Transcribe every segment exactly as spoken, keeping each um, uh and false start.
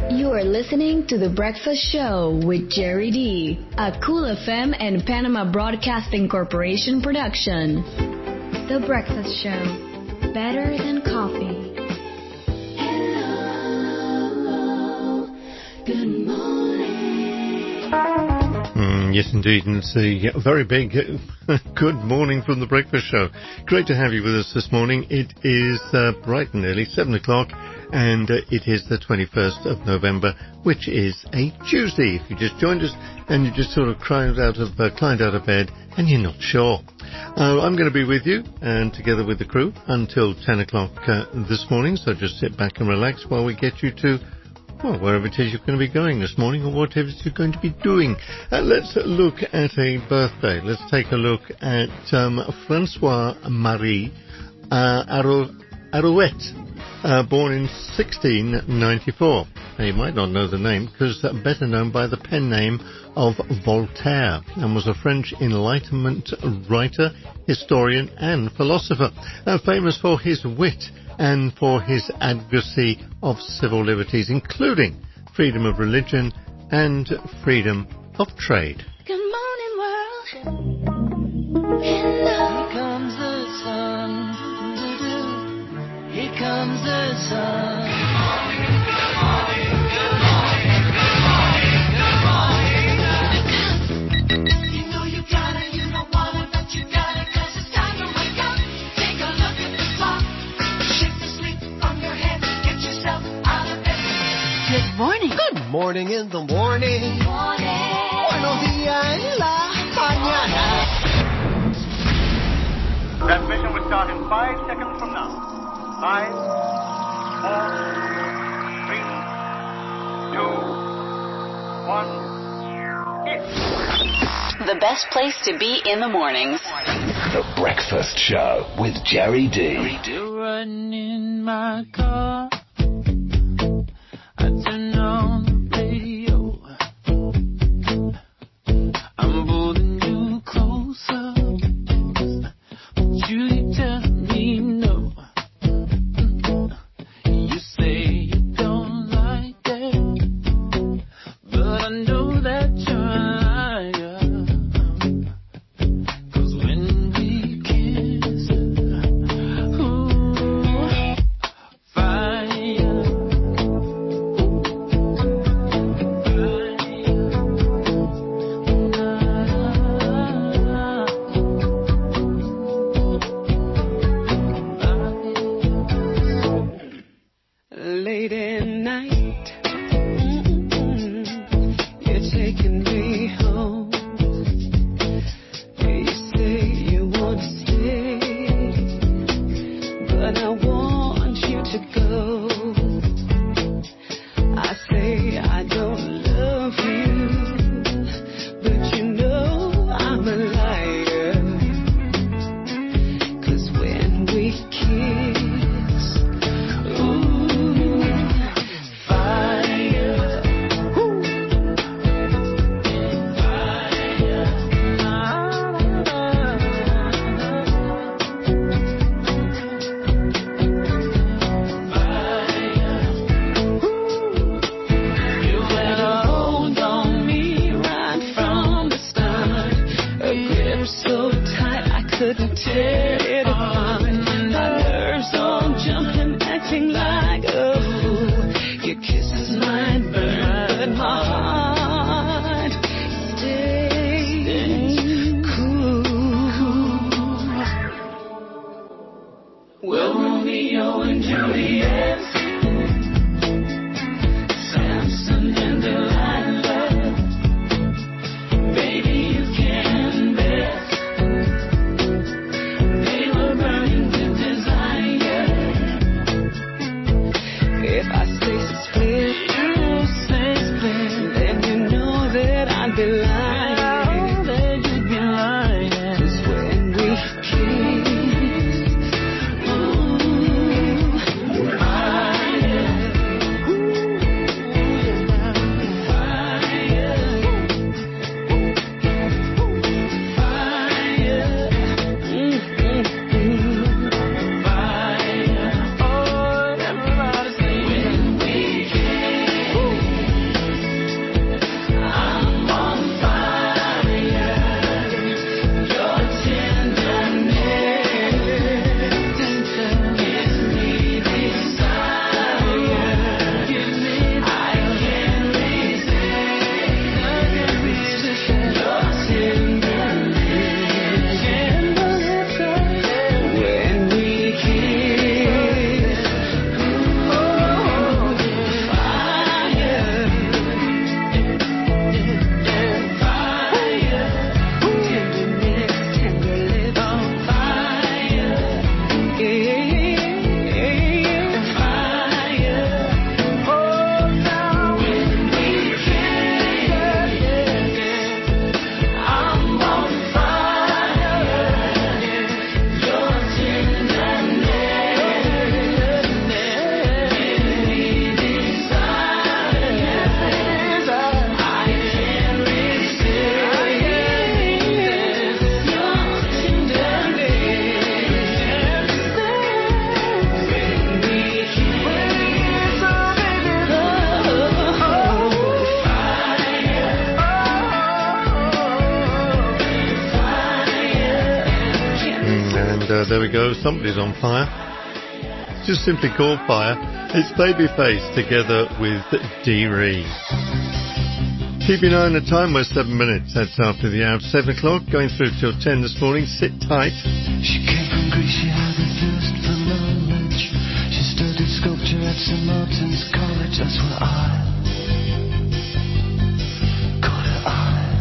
You are listening to The Breakfast Show with Jerry D, a Cool F M and Panama Broadcasting Corporation production. The Breakfast Show, better than coffee. Hello, good morning. Mm, yes, indeed, and it's a very big good morning from The Breakfast Show. Great to have you with us this morning. It is uh, bright and early, seven o'clock. And uh, it is the twenty-first of November, which is a Tuesday. If you just joined us and you just sort of climbed out of uh, climbed out of bed and you're not sure, uh, I'm going to be with you and together with the crew until ten o'clock uh, this morning. So just sit back and relax while we get you to well, wherever it is you're going to be going this morning or whatever it is you're going to be doing. Uh, let's look at a birthday. Let's take a look at um, Francois Marie uh, Arouet. Uh, born in sixteen ninety-four. Now, you might not know the name because uh, better known by the pen name of Voltaire, and was a French Enlightenment writer, historian and philosopher, uh, famous for his wit and for his advocacy of civil liberties, including freedom of religion and freedom of trade. Good morning, world. Hello. Here comes the sun. Here comes the sun. Good morning, good morning, good morning, good morning, good morning. You know you gotta, you don't wanna, but you gotta, 'cause it's time to wake up. Take a look at the clock. Shake the sleep from your head. Get yourself out of bed. Good morning. Good morning in the morning. Morning. Buenos días en la mañana. Transmission will start in five seconds from now. Five, four, three, two, one, hit. The best place to be in the mornings. The Breakfast Show with Jerry D. Still riding in my car. I turn on the radio. I'm pulling you closer. But you keep telling me no. You say you don't like it, but I know that you're a liar. 'Cause when we kiss, ooh, fire, late at night, mm-mm, you're taking me home. You say you want to stay, but I want you to go. I say I don't love you, but you know I'm a liar. 'Cause when we kiss, ooh, fire, ooh, fire, you had a hold on me right from the start, a grip so tight I couldn't tear it apart. My nerves all jumping, acting like a fool. Your kisses might burn, but my heart stays cool. Well, Romeo and Juliet, Samson and Delilah, baby, you can bet they were burning with desire. If I stay split there we go. Somebody's on fire. It's just simply called Fire. It's Babyface together with Dee-Ree. Keep an eye on the time. We're seven minutes. That's after the hour of seven o'clock. Going through till ten this morning. Sit tight. She came from Greece, she had a thirst for knowledge. She studied sculpture at Saint Martin's College. That's where I caught her eye.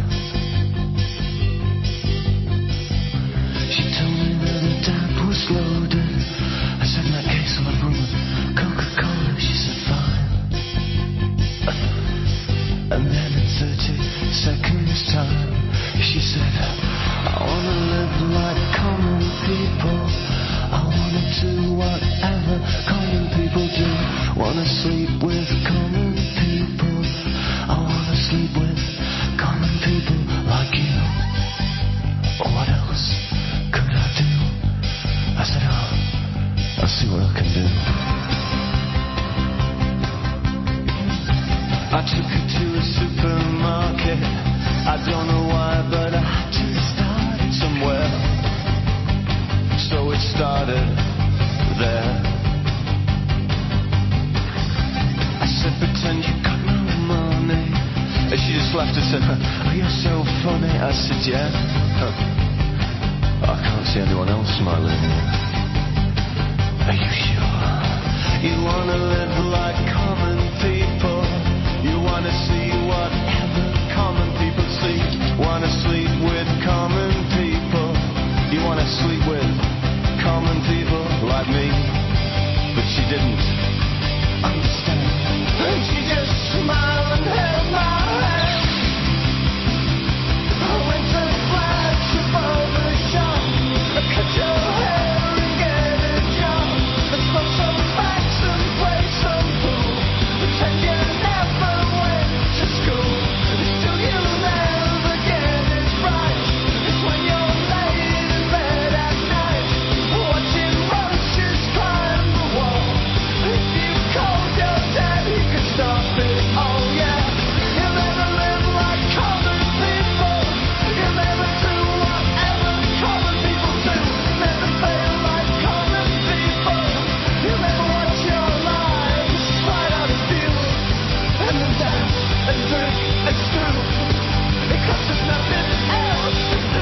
She told me that her dad was loaded. I said, in that case, I'll have room with Coca-Cola. She said, fine. And then in thirty seconds time, she said, I wanna live like common people. I wanna do whatever common people do. Wanna sleep with common people. I wanna sleep with common people like you. What else could I do? I said, oh, I'll see what I can do. I took her to a supermarket. I don't know why, but I had to start somewhere. So it started there. I said, pretend you got no money. And she just laughed and said, oh, you're so funny. I said, yeah. Huh. I can't see anyone else smiling here. Are you sure? You wanna live like common people. You wanna see whatever common people see. Wanna sleep with common people. You wanna sleep with common people like me. But she didn't understand. And she just smiled and held my hand. I went to flash above the shop. I cut your hair and get a job. I smoke some facts and play some pool. Pretend you never went to school. Still you never get it right. It's when you're laid in bed at night, watching roaches climb the wall. If you called your dad, he could stop it. Oh yeah, you'll never live like common people. You'll never do whatever common people do. Never fail like common people. You'll never watch your lives slide out of view. And then dance and drink and screw. Because there's nothing else to do.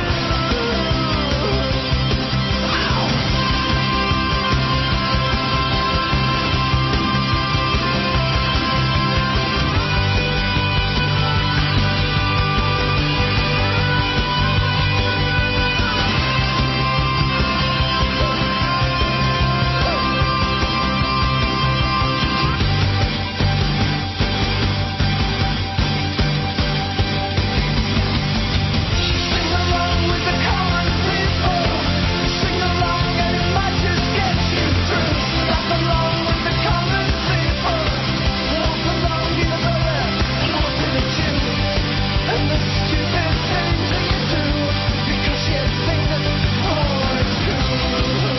Sing along with the common people. Sing along and it might just get you through. Laugh along with the common people. Walk along even though they're laughing at you. And the stupid things that you do because you think that, oh, it's cool.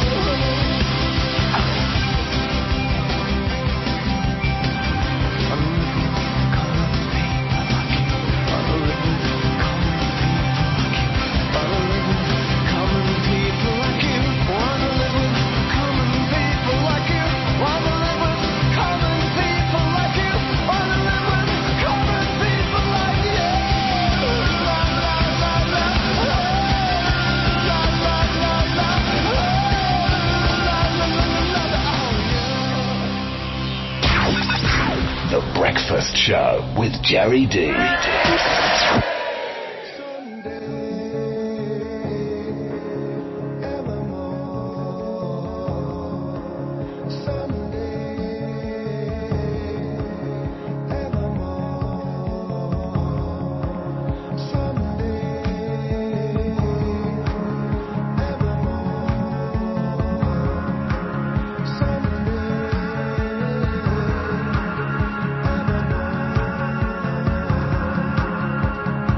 Wanna live with common people like you. Wanna live with common people like you. Wanna live with common people like you. Wanna live with common people like you. Wanna live with common people like you. Wanna live with common people like you. La la la la. La la la la. La la la la la. The Breakfast Show with Jerry D. Someday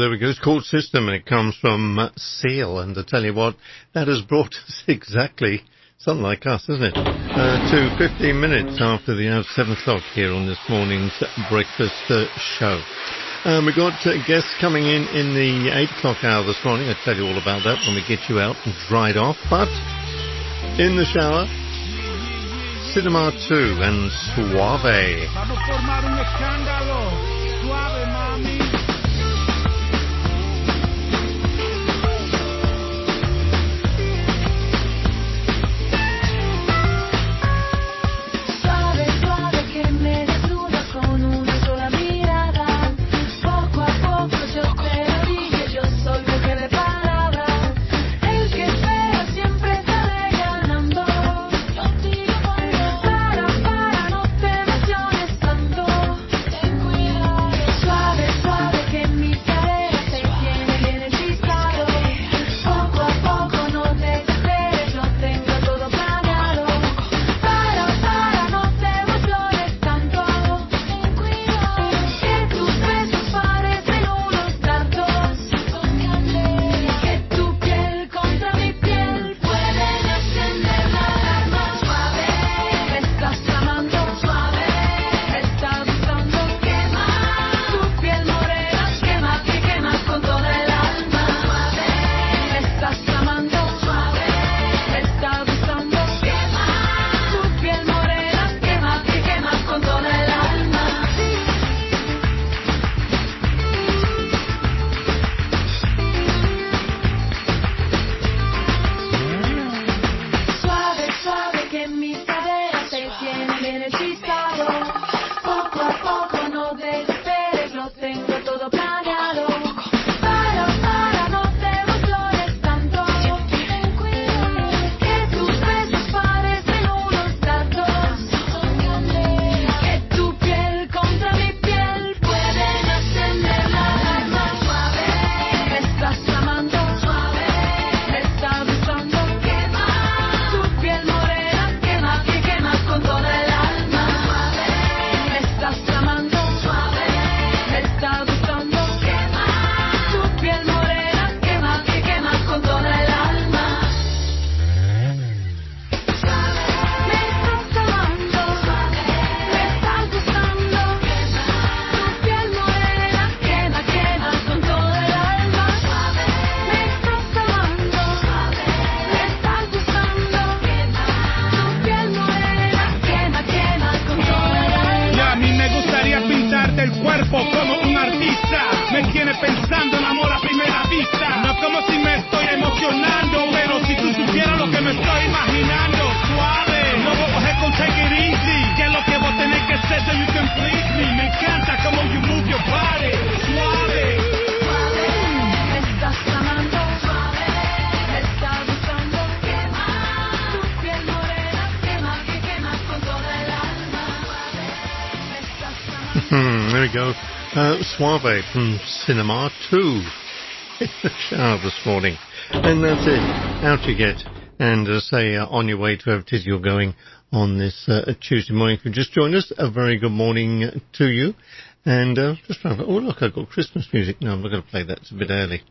there we go. It's called System, and it comes from uh, Seal. And I tell you what, that has brought us exactly, something like us, isn't it, uh, to fifteen minutes after the hour of seven o'clock here on this morning's breakfast uh, show. Um, we've got uh, guests coming in in the eight o'clock hour this morning. I'll tell you all about that when we get you out and dried off. But in the shower, Cinema two and Suave. Vamos a formar un escándalo. Suave, mami. Hmm, there we go. Uh, Suave from Cinema two in the shower this morning. And that's it. Out you get. And uh, say uh, on your way to wherever it is you're going on this uh, Tuesday morning. If you just joined us, a very good morning to you. And uh, just trying to... Oh, look, I've got Christmas music. No, I'm not going to play that. It's a bit early.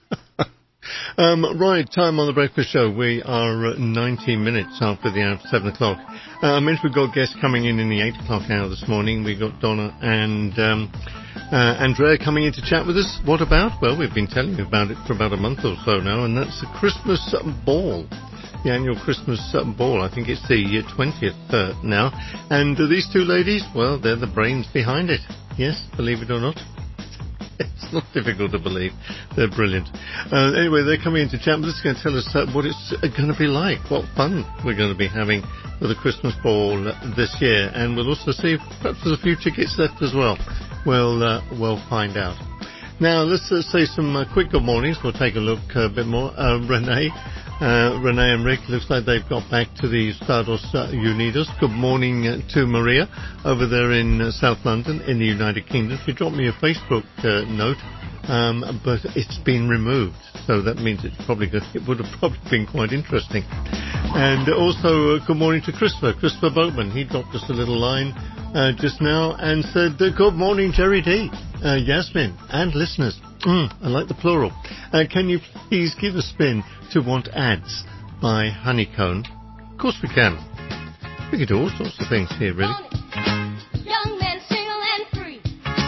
Um, right, time on the breakfast show. We are uh, nineteen minutes after the hour of seven o'clock. Uh, I mentioned we've got guests coming in in the eight o'clock hour this morning. We've got Donna and um, uh, Andrea coming in to chat with us. What about? Well, we've been telling you about it for about a month or so now, and that's the Christmas ball. The annual Christmas ball. I think it's the twentieth uh, now. And uh, these two ladies, well, they're the brains behind it. Yes, believe it or not. It's not difficult to believe. They're brilliant. Uh, anyway, they're coming in to chat with us, going to tell us uh, what it's uh, going to be like, what fun we're going to be having for the Christmas ball this year. And we'll also see if perhaps there's a few tickets left as well. We'll, uh, we'll find out. Now, let's uh, say some uh, quick good mornings. We'll take a look uh, a bit more. Uh, Renee. Uh, Renee and Rick, looks like they've got back to the Stardust uh, Unidos. Good morning uh, to Maria over there in uh, South London in the United Kingdom. She dropped me a Facebook uh, note, um, but it's been removed. So that means it's probably good. It would have probably been quite interesting. And also, uh, good morning to Christopher, Christopher Boatman. He dropped us a little line uh, just now and said, uh, good morning, Jerry D, uh, Yasmin, and listeners. Mm, I like the plural. Uh, can you please give a spin to Want Ads by Honeycomb? Of course we can. We could do all sorts of things here, really. Young man, single and free.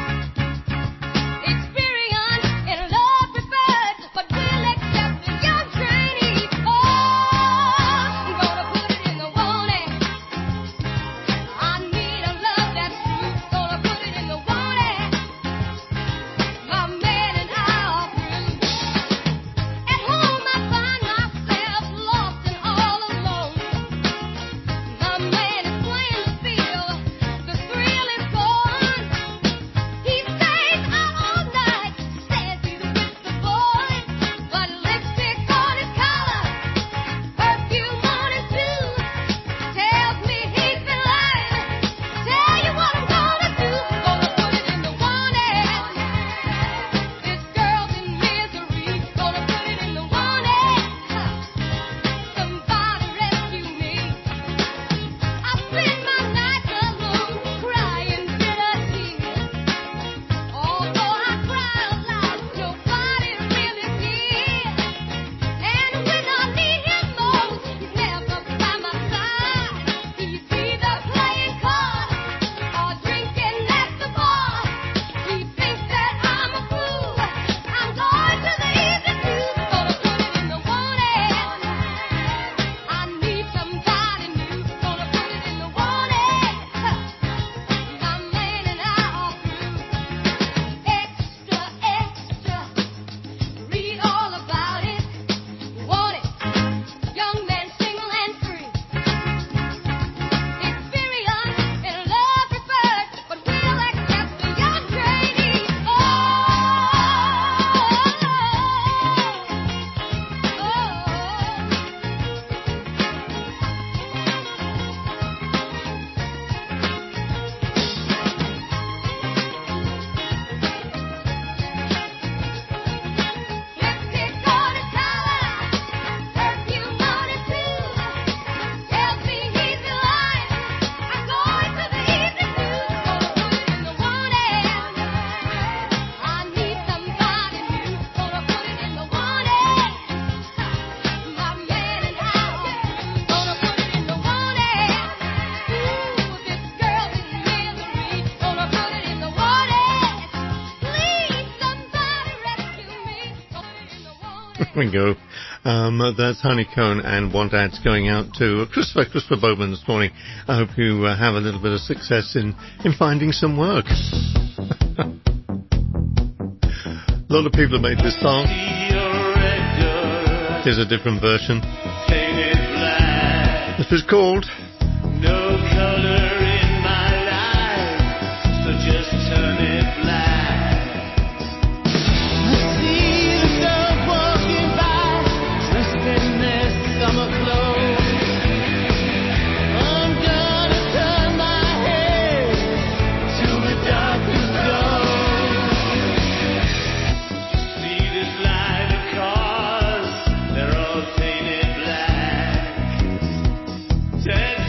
Experience in love preferred, but we'll accept the young trainee. Oh, I'm gonna put it in the warning. I need a love that's true. Gonna put it in the warning. My man and I are through. At home I find myself lost and all alone. My man is playing the field. The thrill is gone. He stays out all night. Says he's with the boys, but lipstick on his collar, perfume on his shoes. Tells me he's been lying. Tell you what I'm gonna do. Gonna put it in the warning. This girl's in misery. Gonna put it in the warning. Somebody rescue me. I spend my nights alone, crying bitter tears. Although I cry out loud, nobody really cares. And when I need him most, he's never by my side. He's either playing cards or drinking at the bar. He thinks that I'm a fool. I'm going to the easy too. Gonna put it in the warning. I need somebody new. Gonna put it in the warning. My man and I are through. Extra, extra. Read all about it. Want it. Young man, single and free. Experience in love preferred, but we'll accept the young trainee. Oh, lipstick on his collar, perfume on his shoes. Tells me he's been lying. I'm going to the easy too. Gonna put it in the warning. I need somebody new. Gonna put it in the warning. My man and I are through. Gonna put it in the warning. Ooh, this girl's in misery. Gonna put it in the warning. Please, somebody rescue me. Gonna put it in the warning. There we go. Um, that's Honeycomb and Want Ads going out to Christopher, Christopher Bowman this morning. I hope you uh, have a little bit of success in, in finding some work. A lot of people have made this song. Here's a different version. This is called No color in my life, so just turn it black. I see the girls walking by, dressed in their summer clothes. I'm gonna turn my head till the darkness goes. See this line of cars, they're all painted black. Ten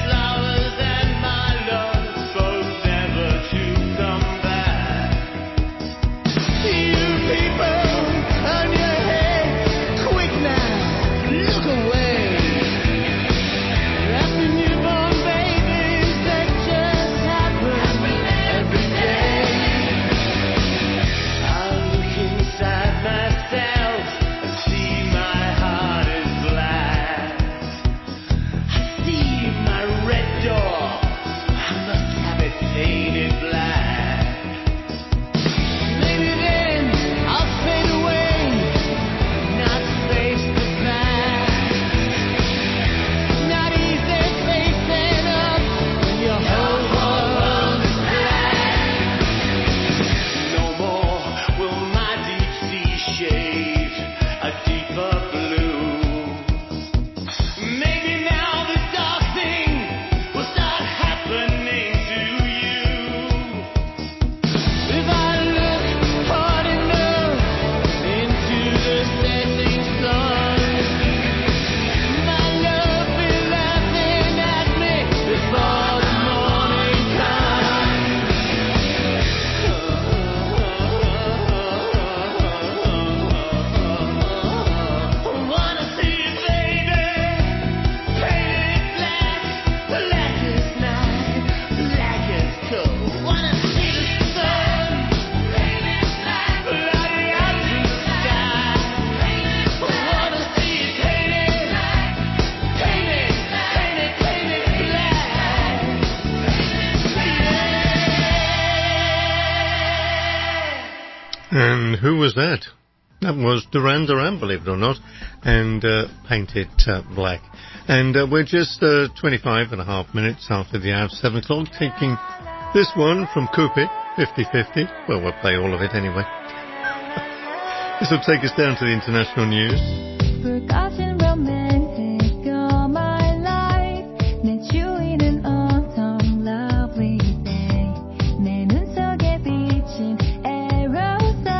And who was that? That was Duran Duran, believe it or not, and uh, Paint It uh, Black. And uh, we're just uh, twenty-five and a half minutes after the hour of seven o'clock, taking this one from Cupid, fifty fifty. Well, we'll play all of it anyway. This will take us down to the international news. Forgotten romantic all my life. 내 주위는 autumn lovely day. 내 눈 속에 비친 aerosol.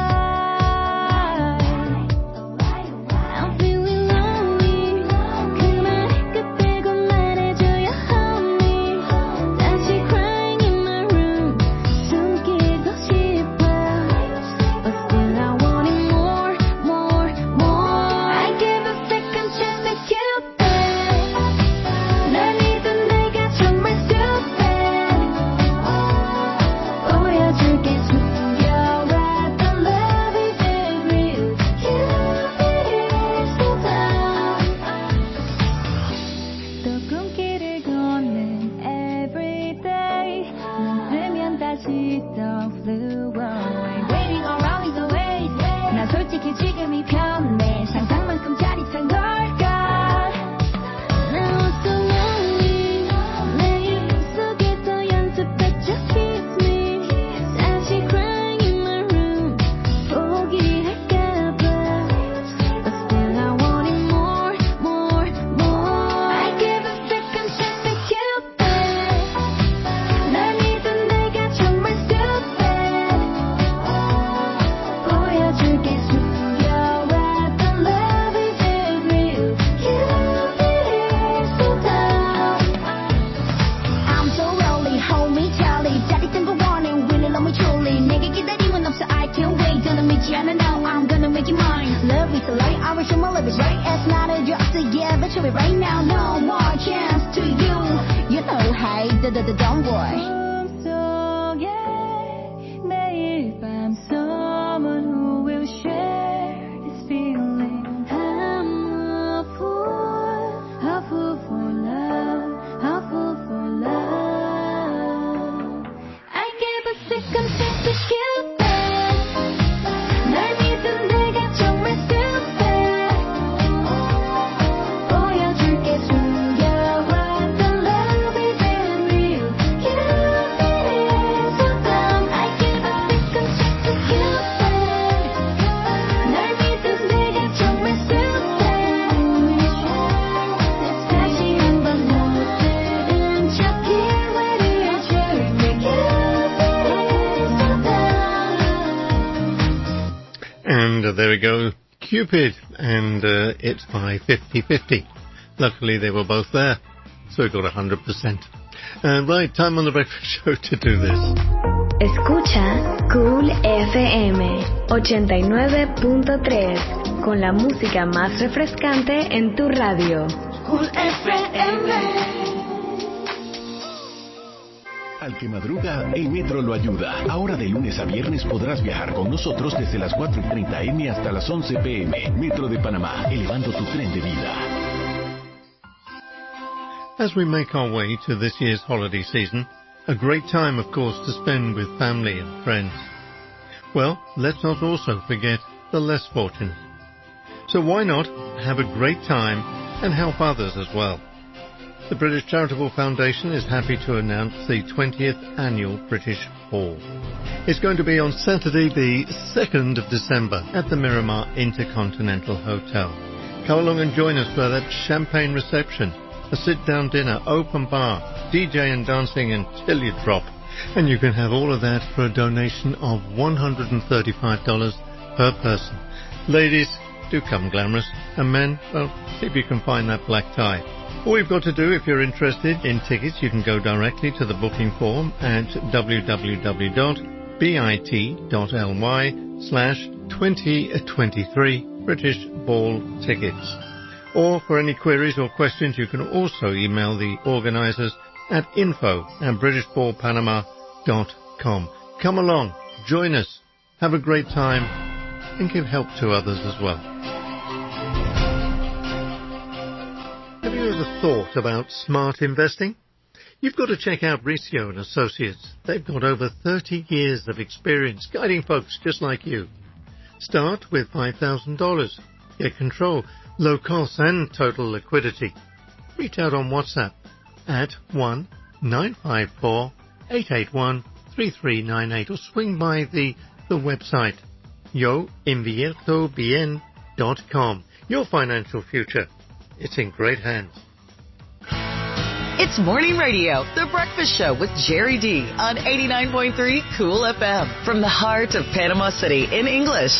I'm feeling lonely. 그 말 끝에 꼭 말해줘요 honey. 다시 crying in my room. 숨기고 싶어. But still I want it more, more, more. I give a second chance to Cupid. 날 믿은 내가 정말 stupid. 보여줄게 숨겨왔던 love is real. Cupid is so down. 또 꿈길을 걷는 everyday. 눈 뜨면 다시 또 flew away. Waiting around is the way. 나 솔직히 지금이 편해. 상상만큼 짜릿한 걸까. Now I'm so lonely. 내 입 속에서 연습했죠 kiss me. 다시 crying in my room. 포기할까봐. But still I want it more, more, more. I give a second chance to Cupid. 날 믿은 내가 정말 stupid. 보여줄게 숨겨왔던 love is real. Cupid is so down. I'm so lonely, hold me tightly. 짜릿한 거 원해, really love me truly. 내게 기다림은 없어, I can't wait. 더는 믿지 않아, now I'm gonna make it mine. Love is a light, I wish my love is right. It's not a drug, so yeah, but show it right now. No more chance to you. You know, hey, da da da, don't worry. 꿈속에 매일 밤 someone who will share this feeling. I'm a fool, a fool for love, a fool for love. I give a second chance to Cupid. 날 믿은 내가 정말 stupid. 보여줄게 숨겨왔던 love is real. Cupid is so down. I give a second chance to Cupid. 날 믿은 내가 정말 stupid. 다시 한번 못 들은 척 기회를 줄게. Cupid is so down. And uh, there we go, Cupid, and uh, it's by fifty fifty. Luckily they were both there, so we got one hundred percent. Uh, right, time on the breakfast show to do this. Escucha Cool F M ochenta y nueve punto tres con la música más refrescante en tu radio. Cool F M. Al que madruga, el metro lo ayuda. Ahora de lunes a viernes podrás viajar con nosotros desde las cuatro y treinta eme hasta las once pe eme. Metro de Panamá, elevando tu tren de vida. As we make our way to this year's holiday season, a great time, of course, to spend with family and friends. Well, let's not also forget the less fortunate. So why not have a great time and help others as well? The British Charitable Foundation is happy to announce the twentieth Annual British Ball. It's going to be on Saturday the second of December at the Miramar Intercontinental Hotel. Come along and join us for that champagne reception, a sit-down dinner, open bar, D J and dancing until you drop. And you can have all of that for a donation of one hundred thirty-five dollars per person. Ladies, do come glamorous. And men, well, see if you can find that black tie. All you've got to do, if you're interested in tickets, you can go directly to the booking form at w w w dot bit dot l y slash twenty twenty-three British Ball Tickets. Or for any queries or questions, you can also email the organisers at info at british ball panama dot com. Come along, join us, have a great time, and give help to others as well. Have you ever thought about smart investing? You've got to check out Riccio and Associates. They've got over thirty years of experience guiding folks just like you. Start with five thousand dollars. Get control, low costs and total liquidity. Reach out on WhatsApp at one nine five four eight eight one three three nine eight or swing by the, the website yo invierto bien dot com. Your financial future. It's in great hands. It's Morning Radio, The Breakfast Show with Jerry D on eighty-nine point three Cool F M from the heart of Panama City in English.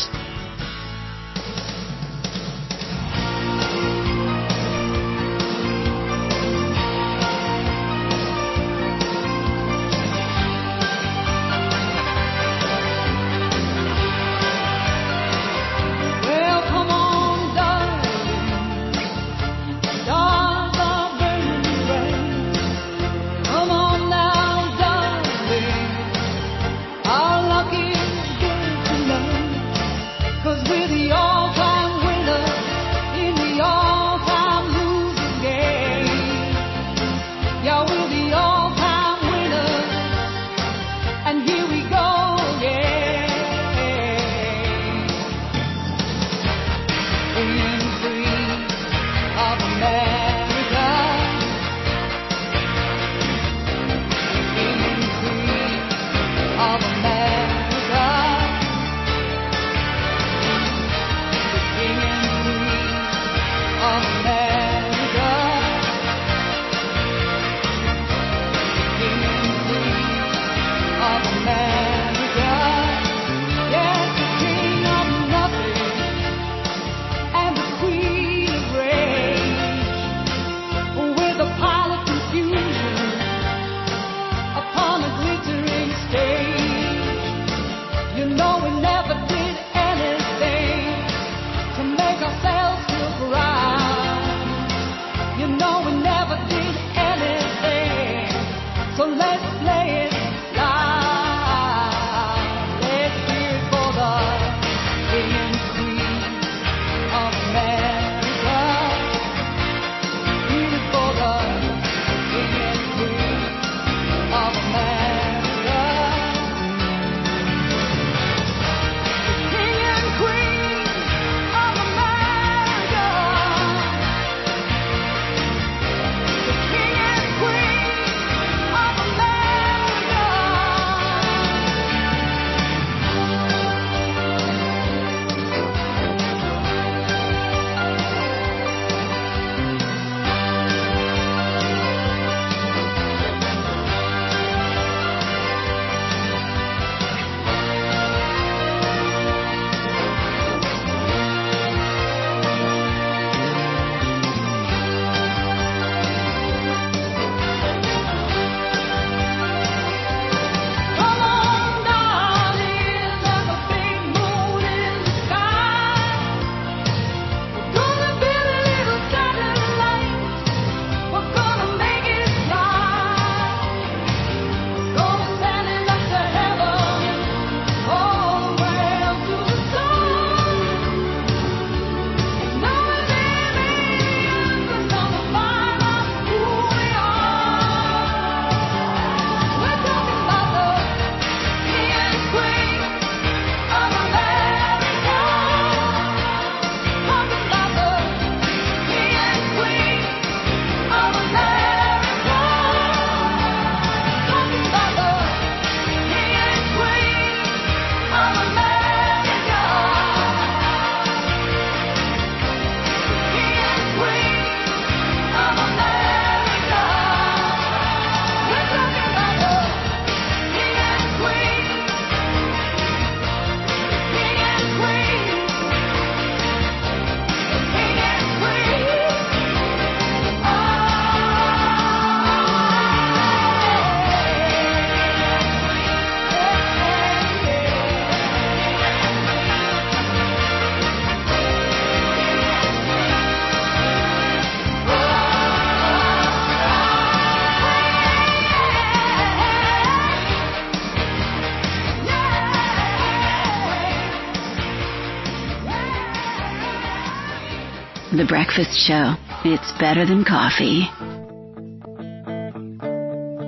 The Breakfast Show. It's better than coffee.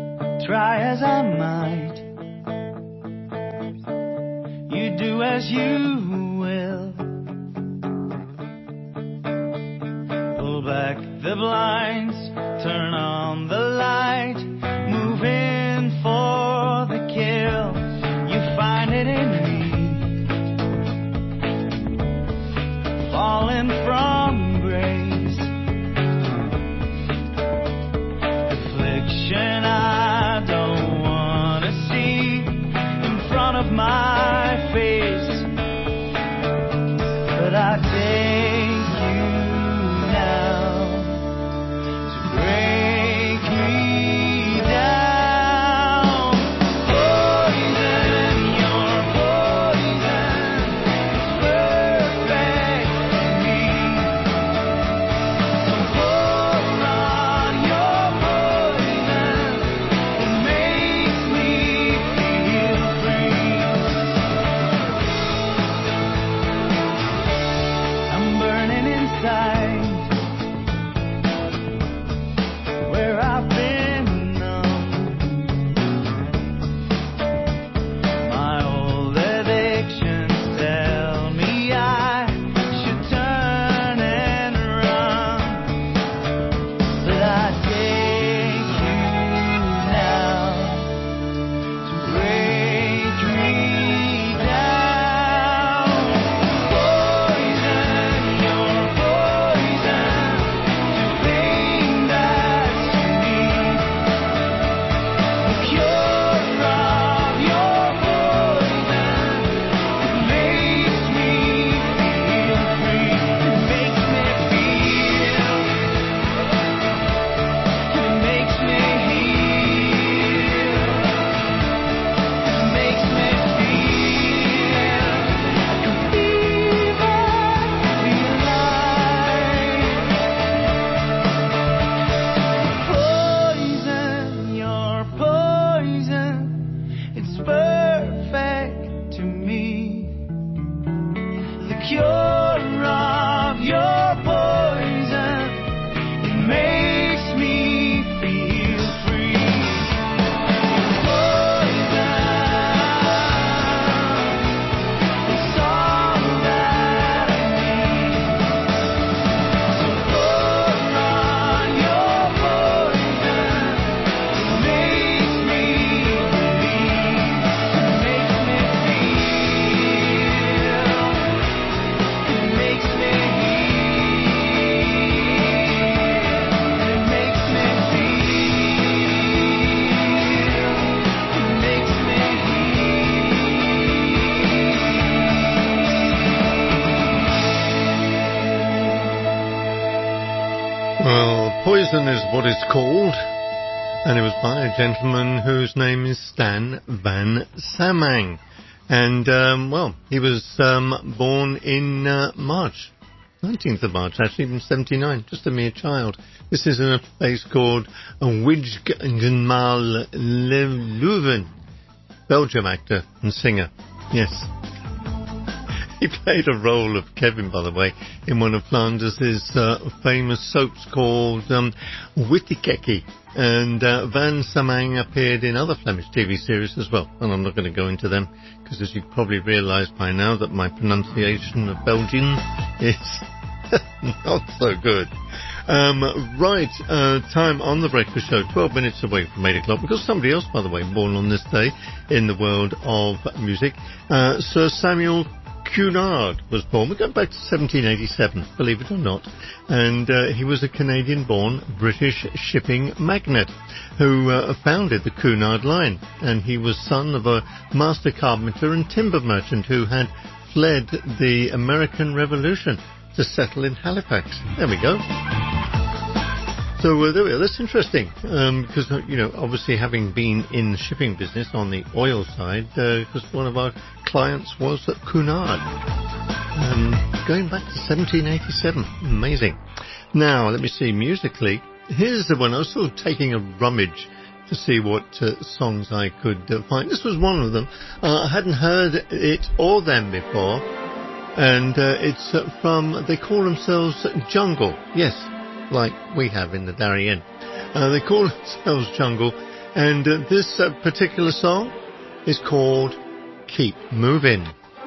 try as I might. You do as you will. Pull back the blinds, turn on the light, move in for the kill. You find it in me, falling from grace. Affliction I don't wanna see in front of my face, but I take you now to break me down. Poison, your poison is perfect to me. So pour on your poison, it makes me feel free. I'm burning inside where I've been numb. My old addictions tell me I should turn and run, but I take you now to break me down. Poison, your poison, to pain that's me. The cure of your poison, it makes me feel free. It makes me feel. It makes me heal. It makes me feel. I can even be alive. Poison, your poison, it's perfect to me. The cure of your poison, it makes me feel free. Poison, it's all that I need. So pour on your poison, it makes me believe, it makes me feel, it makes me heal, it makes me feel, it makes me Well, Poison is what it's called, and it was by a gentleman whose name is Stan Van Samang. And, um, well, he was um, born in uh, March, nineteenth of March, actually, in seventy-nine, just a mere child. This is in a place called Wijngenmaal Leuven. Belgium actor and singer, yes. He played a role of Kevin, by the way, in one of Flanders' uh, famous soaps called um, Wittikekkie. And uh, Van Samang appeared in other Flemish T V series as well. And I'm not going to go into them, because as you've probably realised by now that my pronunciation of Belgian is not so good. Um, right, uh, time on the breakfast show, twelve minutes away from eight o'clock. We've got somebody else, by the way, born on this day in the world of music. Uh, Sir Samuel Cunard was born. We're going back to seventeen eighty-seven, believe it or not. And uh, he was a Canadian-born British shipping magnate who uh, founded the Cunard Line. And he was son of a master carpenter and timber merchant who had fled the American Revolution to settle in Halifax. There we go. So uh, there we are. That's interesting, um, because, uh, you know, obviously having been in the shipping business on the oil side, because uh, one of our clients was at Cunard. Um, going back to seventeen eighty-seven. Amazing. Now, let me see, musically, here's the one. I was sort of taking a rummage to see what uh, songs I could uh, find. This was one of them. Uh, I hadn't heard it or them before. And uh, it's uh, from, they call themselves Jungle. Yes, like we have in the Darien. Uh, they call themselves Jungle. And uh, this uh, particular song is called Keep Moving.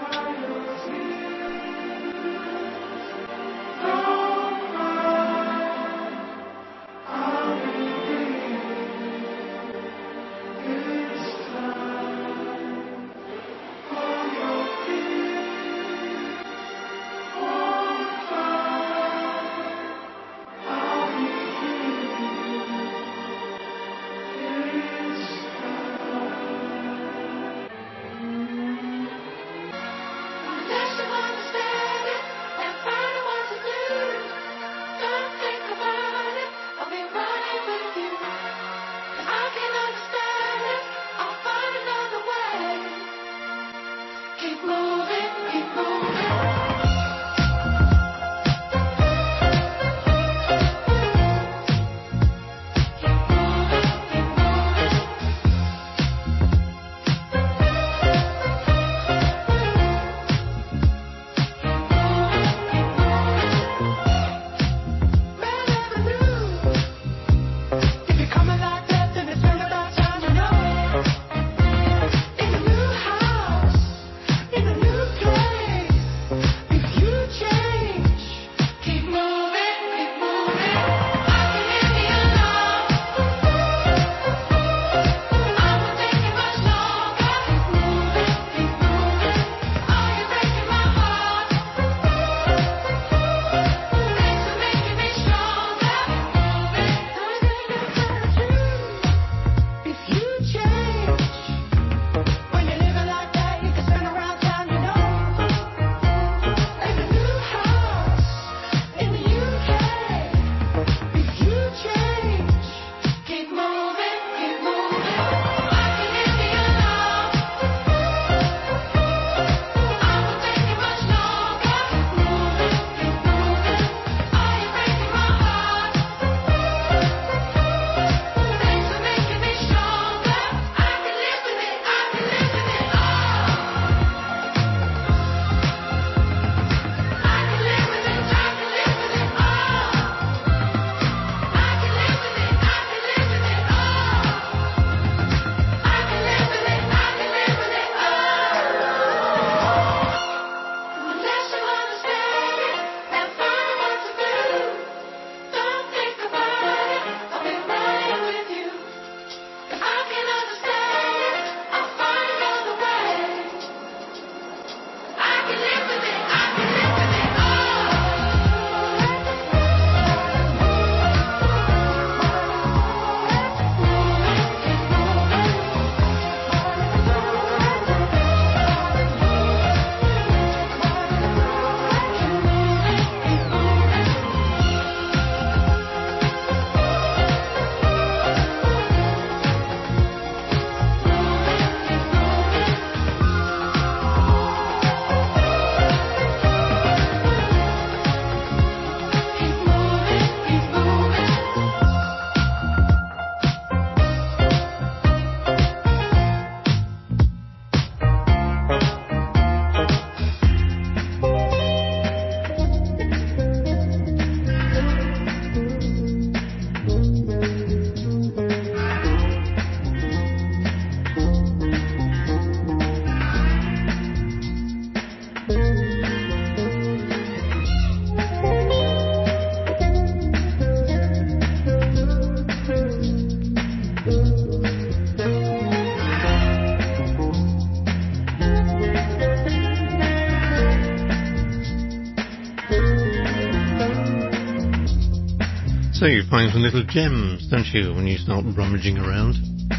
So you find some little gems, don't you, when you start rummaging around?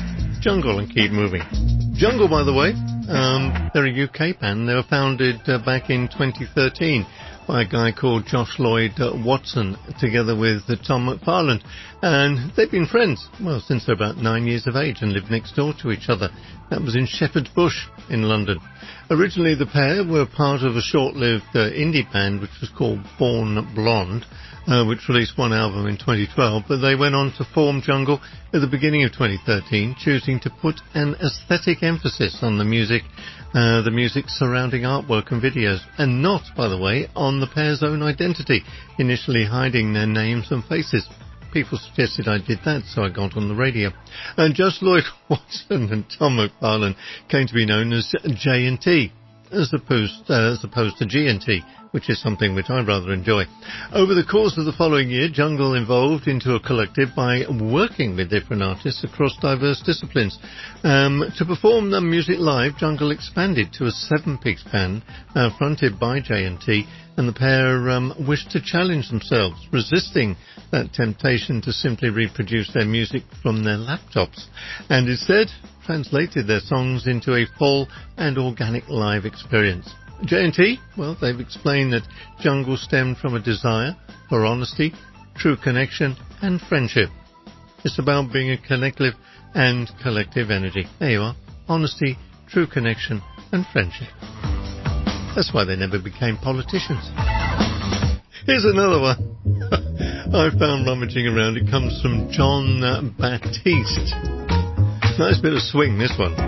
Jungle and Keep Moving. Jungle, by the way, um, they're a U K band. They were founded uh, back in twenty thirteen by a guy called Josh Lloyd uh, Watson, together with uh, Tom McFarland. And they've been friends, well, since they're about nine years of age and lived next door to each other. That was in Shepherd's Bush in London. Originally, the pair were part of a short-lived uh, indie band which was called Born Blonde, uh, which released one album in twenty twelve, but they went on to form Jungle at the beginning of twenty thirteen, choosing to put an aesthetic emphasis on the music, uh, the music surrounding artwork and videos, and not, by the way, on the pair's own identity, initially hiding their names and faces. people suggested I did that, so I got on the radio. And just Lloyd Watson and Tom McFarlane came to be known as J and T, as opposed, uh, as opposed to G and T, which is something which I rather enjoy. Over the course of the following year, Jungle evolved into a collective by working with different artists across diverse disciplines. Um, to perform the music live, Jungle expanded to a seven-piece band uh, fronted by J and T, and the pair um, wished to challenge themselves, resisting that temptation to simply reproduce their music from their laptops, and instead translated their songs into a full and organic live experience. J and T, well, they've explained that Jungle stemmed from a desire for honesty, true connection and friendship. It's about being a collective and collective energy. There you are. Honesty, true connection and friendship. That's why they never became politicians. Here's another one I found rummaging around. It comes from Jon Batiste. Nice bit of swing, this one.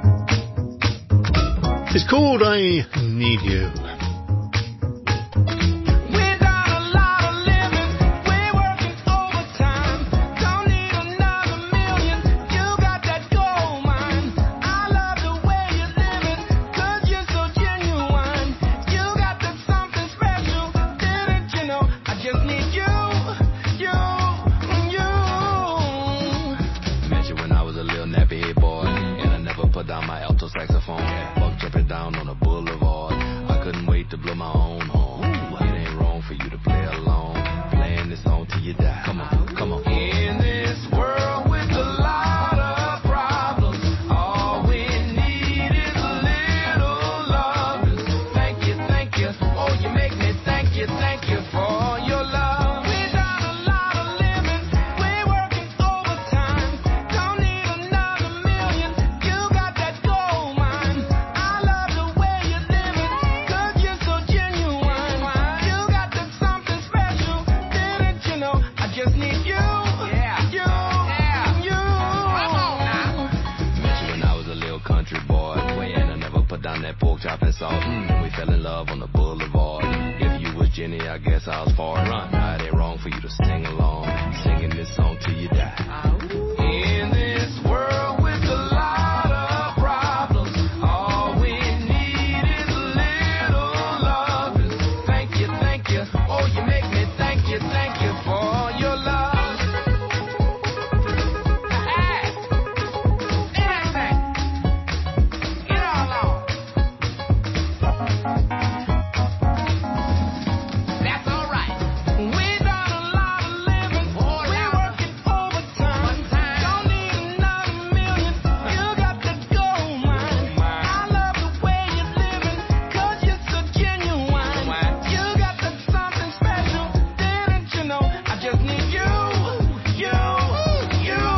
It's called I Need You. Down my alto saxophone, buck jumping down on a boulevard. I couldn't wait to blow my own horn. It ain't wrong for you to play along, playing this song till you die. Come on, come on. In this world with a lot of problems, all we need is a little love. Thank you, thank you. Oh, you make me thank you, thank you for your love. We done a lot of living, we're working overtime. Don't need another million. You got that gold mine. I love the way you live it, 'cause you're so genuine. You got that something special, didn't you know? I just need you. Yeah. You. Yeah. You. Come on now. Met you when I was a little country boy, and I never put down that pork chop and salt. Mm. We fell in love on the boulevard. If you was Jenny, I guess I was far. Run. Now it ain't wrong for you to sing along, singing this song till you die. In this world with a lot of problems, all we need is a little love. Thank you, thank you. Oh, you make me thank you, thank you for your love. Hey, anything. Get all on. That's all right. We done a lot of living. We're working overtime. Don't need another million. You got the gold mine. I love the way you're living, 'cause you're so genuine. You got that something special, didn't you know? I just need you, you, you, you.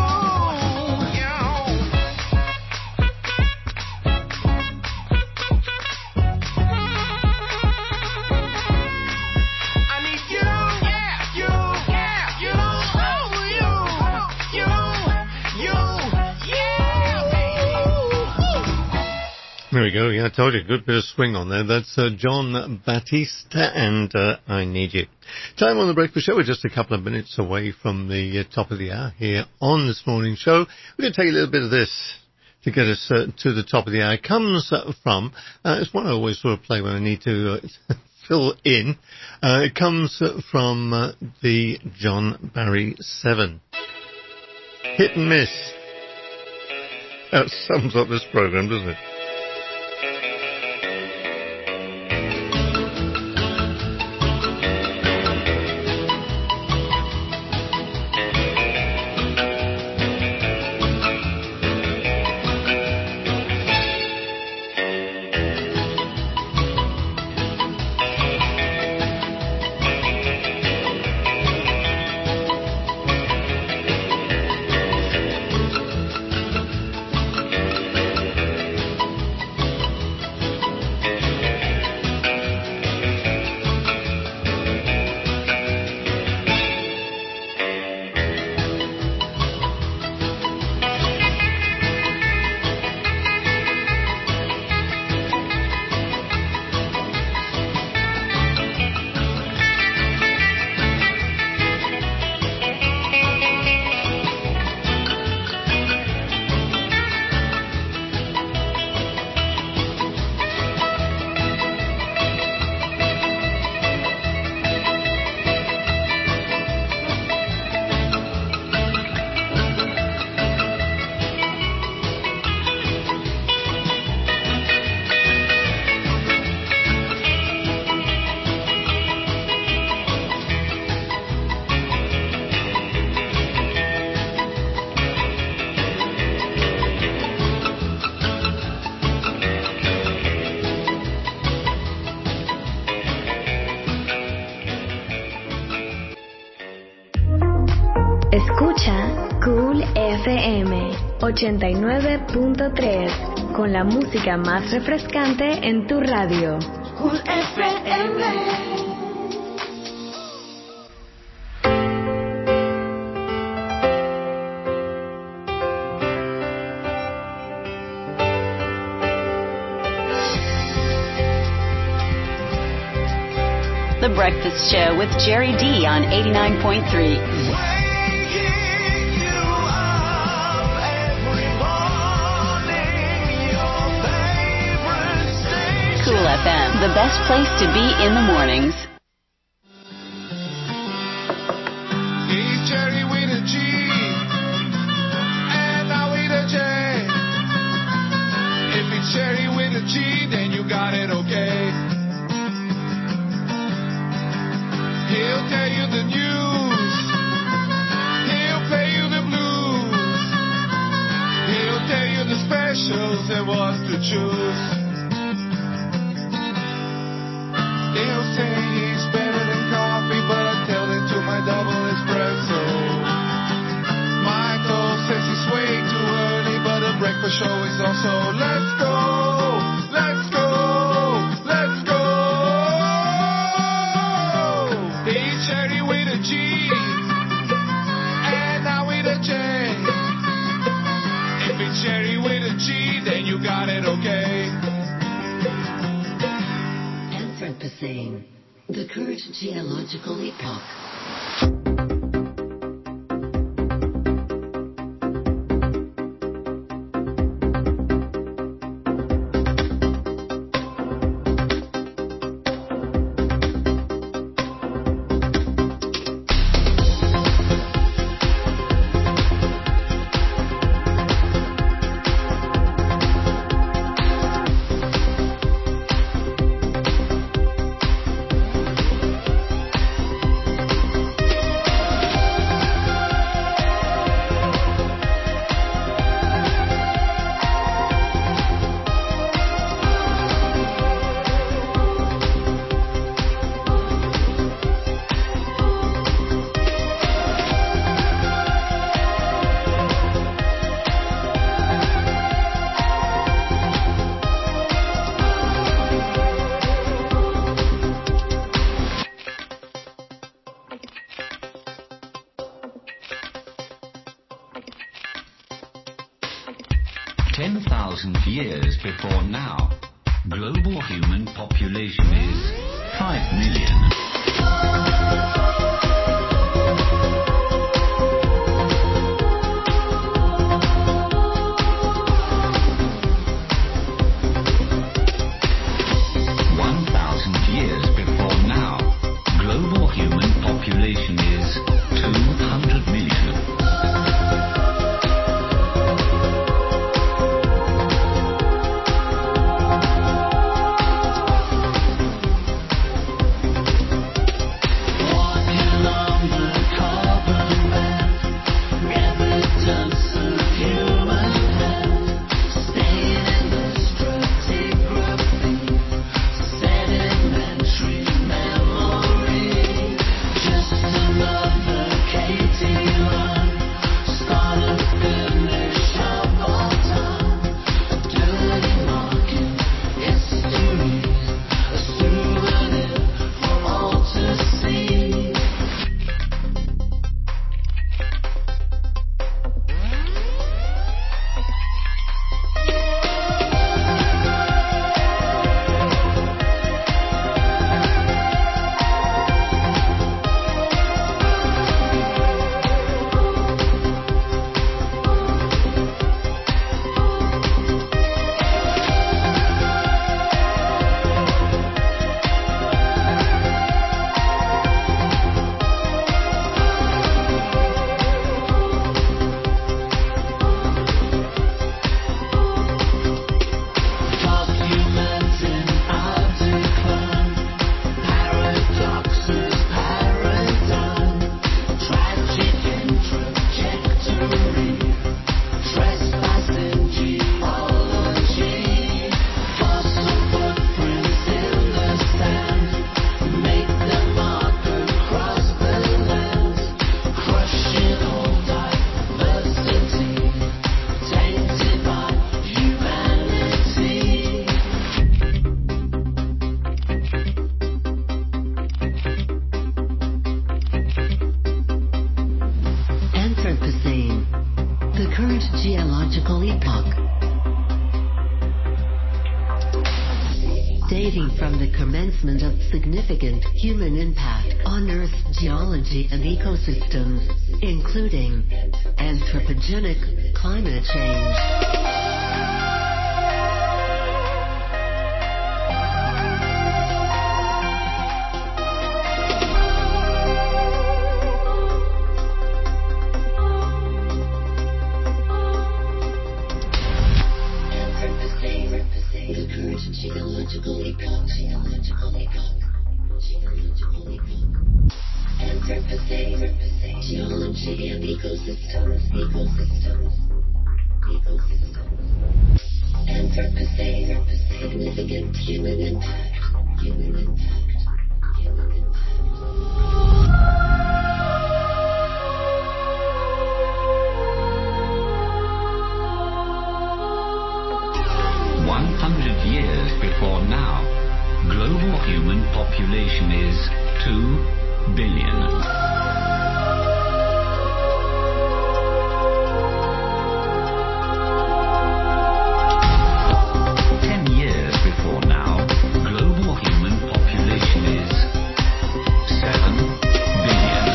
I need you, yeah, you, yeah, you, oh, you, you, you, yeah, baby. There we go. Yeah, I told you, good bit of swing on there. That's uh, Jon Batiste and uh, I Need You. Time on the Breakfast Show. We're just a couple of minutes away from the uh, top of the hour here on this morning's show. We're going to take a little bit of this to get us uh, to the top of the hour. It comes uh, from, uh, it's one I always sort of play when I need to uh, fill in. Uh, it comes uh, from uh, the John Barry seven. Hit and miss. That sums up this program, doesn't it? ochenta y nueve punto tres, con la música más refrescante en tu radio. Cool F M. The Breakfast Show with Jerry D on eighty-nine point three. Cool F M, the best place to be in the mornings. He's Jerry with a G, and I with a J. If it's Jerry with a G, then you got it okay. He'll tell you the news. He'll play you the blues. He'll tell you the specials and what to choose. He'll say he's better than coffee, but tell it to my double espresso. Michael says it's way too early, but a breakfast show is also. Let's go, let's go, let's go. He's Jerry with a G, and I with a J. If it's Jerry with a G, then you got it okay. Anthropocene, the current geological epoch. ten thousand years before now, global human population is five million. one thousand years before now, global human population is two hundred million. dating from the commencement of significant human impact on Earth's geology and ecosystems, including anthropogenic climate change. Geological epoch, geological epoch, geological epoch. Anthropocene, geology and ecosystems, ecosystems, ecosystems. Anthropocene, significant human impact, human impact, human impact. one hundred years before now, global human population is two billion. ten years before now, global human population is seven billion.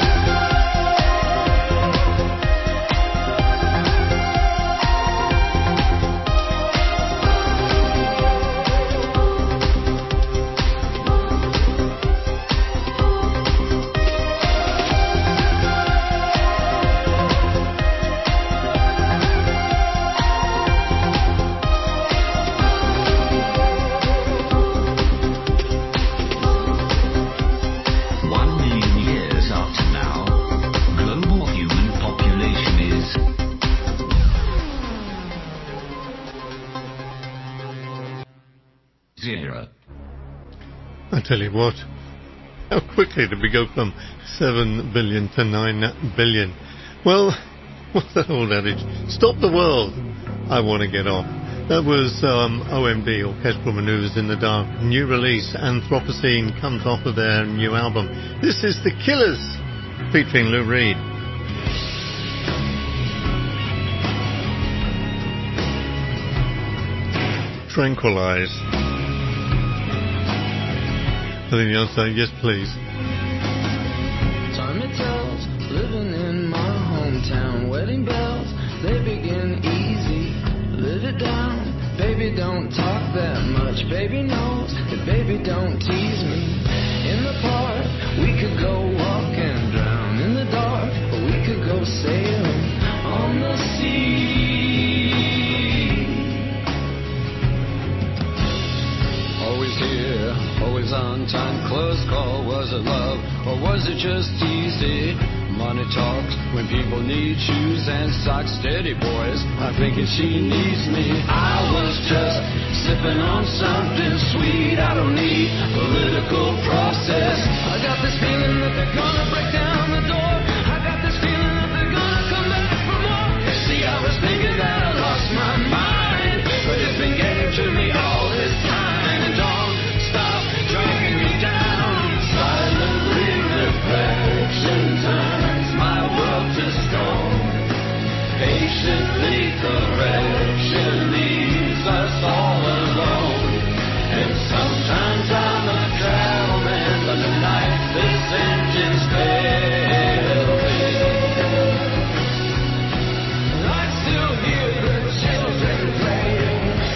I tell you what, how quickly did we go from seven billion to nine billion? Well, what's that old adage? Stop the world, I want to get off. That was um, O M D, Orchestral Manoeuvres in the Dark. New release, Anthropocene, comes off of their new album. This is The Killers, featuring Lou Reed. Tranquilize. I think the answer, yes please. Time it tells, living in my hometown. Wedding bells, they begin easy. Live it down, baby don't talk that much. Baby knows that baby don't tease me. In the park, we could go walk and drown. In the dark, we could go sailing on the sea. Always here, always on time, close call. Was it love or was it just easy? Money talks when people need shoes and socks. Steady boys, I'm thinking she needs me. I was just sipping on something sweet. I don't need political process. I got this feeling that they're gonna break down the door. I got this feeling that they're gonna come back for more. See, I was thinking that I lost my mind, but it's been getting to me all this time. Don't stop dragging me down. Silently reflection turns my world to stone. Patiently correction leaves us all alone. And sometimes I'm a travel man, but tonight this engine's failing. I still hear the children playing.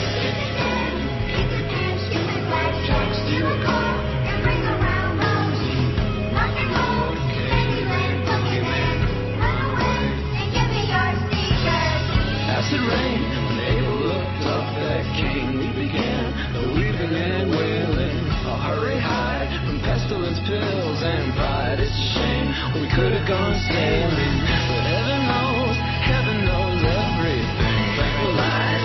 Acid rain, when Abel looked up at Cain, we began weeping and wailing. A hurry hide from pestilence, pills, and pride. It's a shame we could have gone sailing, but heaven knows, heaven knows everything. Tranquilize.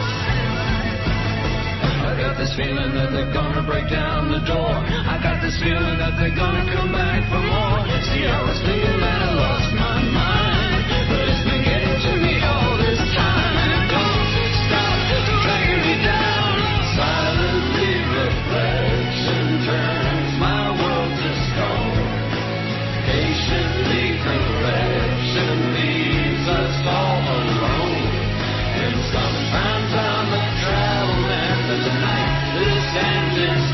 I got this feeling that they're gonna break down the door. I got this feeling that they're gonna come back for more. See, I was thinking that I lost my mind, but it's been getting to me all this time. Silently reflection turns my world to stone. Patiently correction leaves us all alone. And sometimes I'm a travel man, but tonight this engine's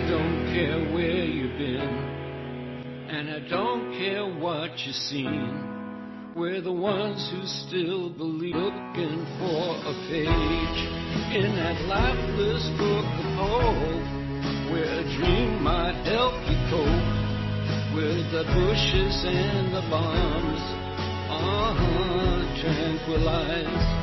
don't care where you've been, and I don't care what you've seen. We're the ones who still believe, looking for a page in that lifeless book of hope, where a dream might help you cope with the bushes and the bombs. Uh-huh, tranquilize.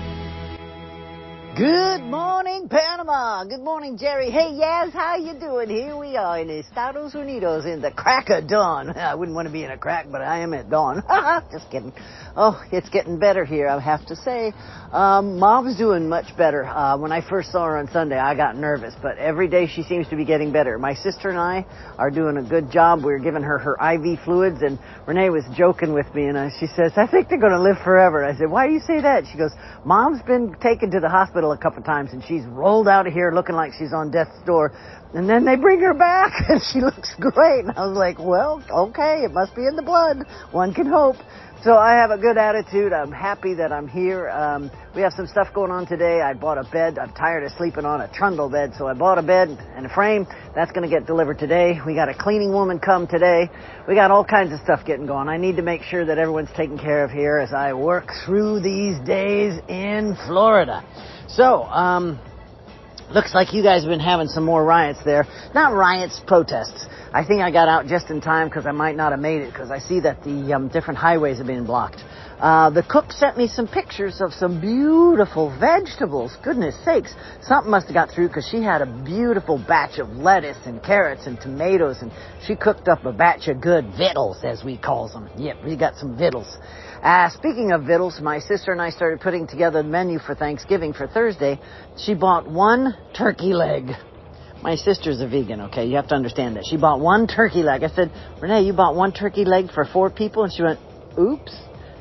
Good morning, Panama. Good morning, Jerry. Hey, Yaz, how you doing? Here we are in Estados Unidos in the crack of dawn. I wouldn't want to be in a crack, but I am at dawn. Just kidding. Oh, it's getting better here, I have to say. Um, Mom's doing much better. Uh, when I first saw her on Sunday, I got nervous, but every day she seems to be getting better. My sister and I are doing a good job. We're giving her her I V fluids, and Renee was joking with me, and uh, she says, I think they're going to live forever. I said, why do you say that? She goes, Mom's been taken to the hospital a couple times, and she's rolled out of here looking like she's on death's door, and then they bring her back, and she looks great. And I was like, well, okay, it must be in the blood. One can hope. So I have a good attitude. I'm happy that I'm here. Um, we have some stuff going on today. I bought a bed. I'm tired of sleeping on a trundle bed, so I bought a bed and a frame. That's going to get delivered today. We got a cleaning woman come today. We got all kinds of stuff getting going. I need to make sure that everyone's taken care of here as I work through these days in Florida. So, um... looks like you guys have been having some more riots there. Not riots, protests. I think I got out just in time because I might not have made it because I see that the um, different highways have been blocked. Uh, the cook sent me some pictures of some beautiful vegetables. Goodness sakes. Something must have got through because she had a beautiful batch of lettuce and carrots and tomatoes, and she cooked up a batch of good victuals, as we calls them. Yep, we got some victuals. Uh, speaking of victuals, my sister and I started putting together the menu for Thanksgiving for Thursday. She bought one turkey leg. My sister's a vegan, okay? You have to understand that. She bought one turkey leg. I said, Renee, you bought one turkey leg for four people? And she went, oops.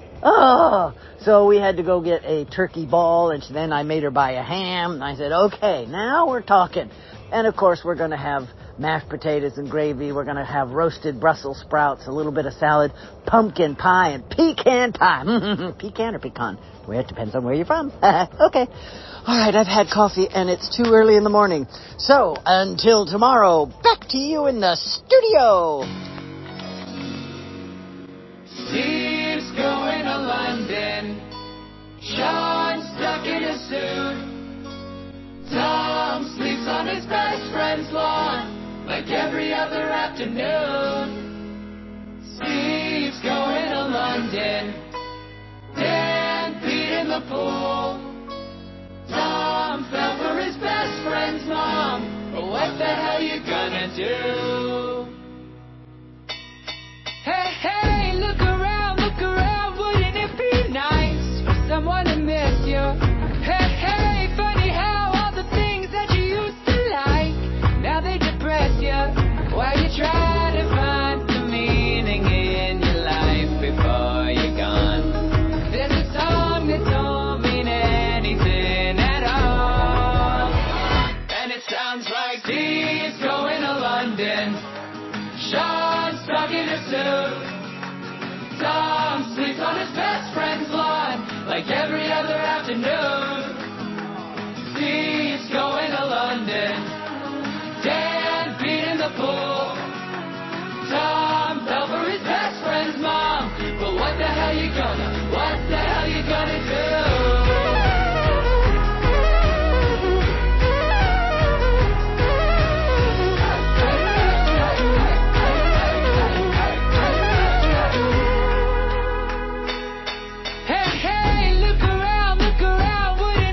Oh, so we had to go get a turkey ball, and then I made her buy a ham. And I said, okay, now we're talking. And, of course, we're going to have mashed potatoes and gravy. We're going to have roasted Brussels sprouts, a little bit of salad, pumpkin pie, and pecan pie. Pecan or pecan? Well, it depends on where you're from. Okay. All right, I've had coffee, and it's too early in the morning. So, until tomorrow, back to you in the studio. Steve's going to London. Sean's stuck in a suit. Tom sleeps on his best friend's lawn like every other afternoon. Steve's going to London. Dan peed in the pool. Tom fell for his best friend's mom. But what the hell you gonna do? Hey, hey, look around, look around. Wouldn't it be nice for someone to miss you? Hey, hey, funny how all the things that you used to like, now they depress you. Why you try to find some meaning in your life before you're gone? There's a song that don't mean anything at all, and it sounds like Steve's going to London. Sean's stuck in a suit. Tom sleeps on his best friend's lawn like every other afternoon. Steve's going to London. Dan peed in the pool. Tom fell for his best friend's mom. But what the hell you gonna, what the hell you gonna do? Hey, hey, look around, look around. Wouldn't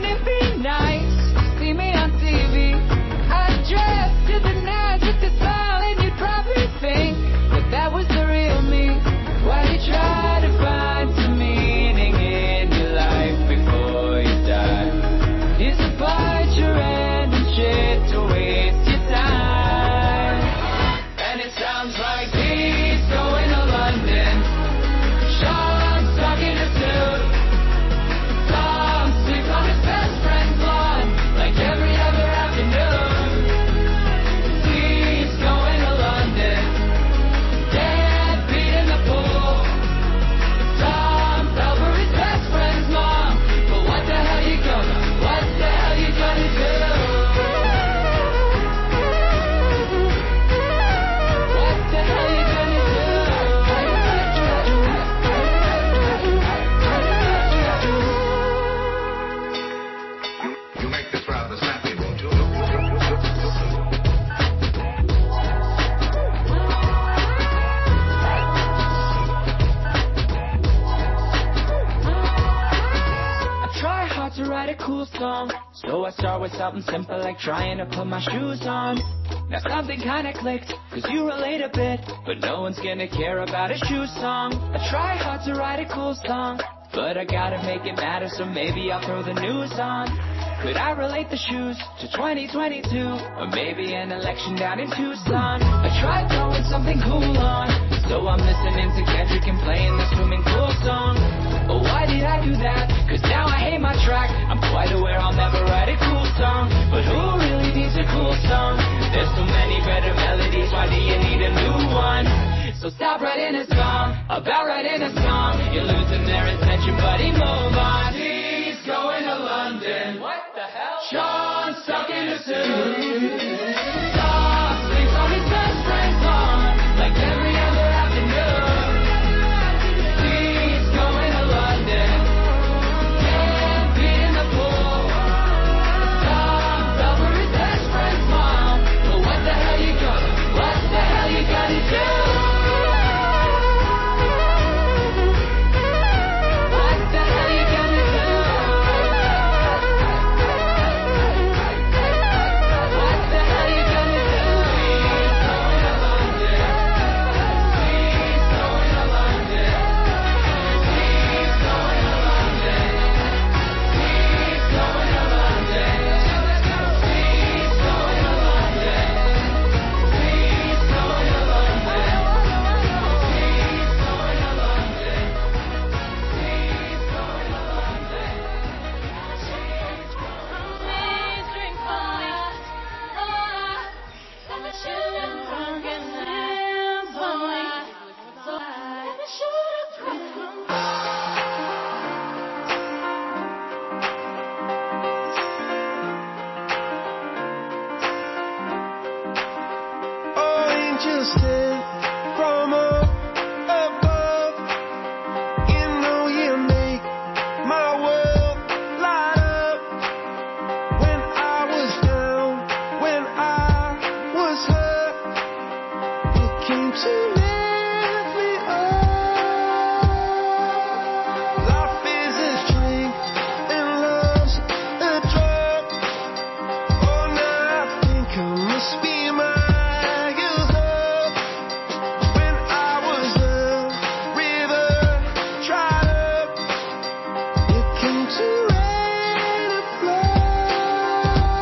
song. So I start with something simple like trying to put my shoes on. Now something kinda clicked, cause you relate a bit, but no one's gonna care about a shoe song. I try hard to write a cool song, but I gotta make it matter, so maybe I'll throw the news on. Could I relate the shoes to twenty twenty-two, or maybe an election down in Tucson? I tried throwing something cool on, so I'm listening to Kendrick and playing the swimming pool song. But why did I do that? Cause now I hate my track. I'm quite aware I'll never write a cool song, but who really needs a cool song? There's so many better melodies, why do you need a new one? So stop writing a song about writing a song. You're losing their attention, buddy, move on. He's going to London. What the hell? Sean's stuck in a suit. Tom sleeps on his best friend's lawn like every other afternoon. He's going to London. Can't be in the pool. Tom fell for his best friend's mom. But what the hell you gonna, what the hell you gonna do?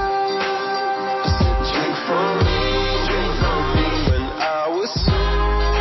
Drink from me, drink from me when I was sober.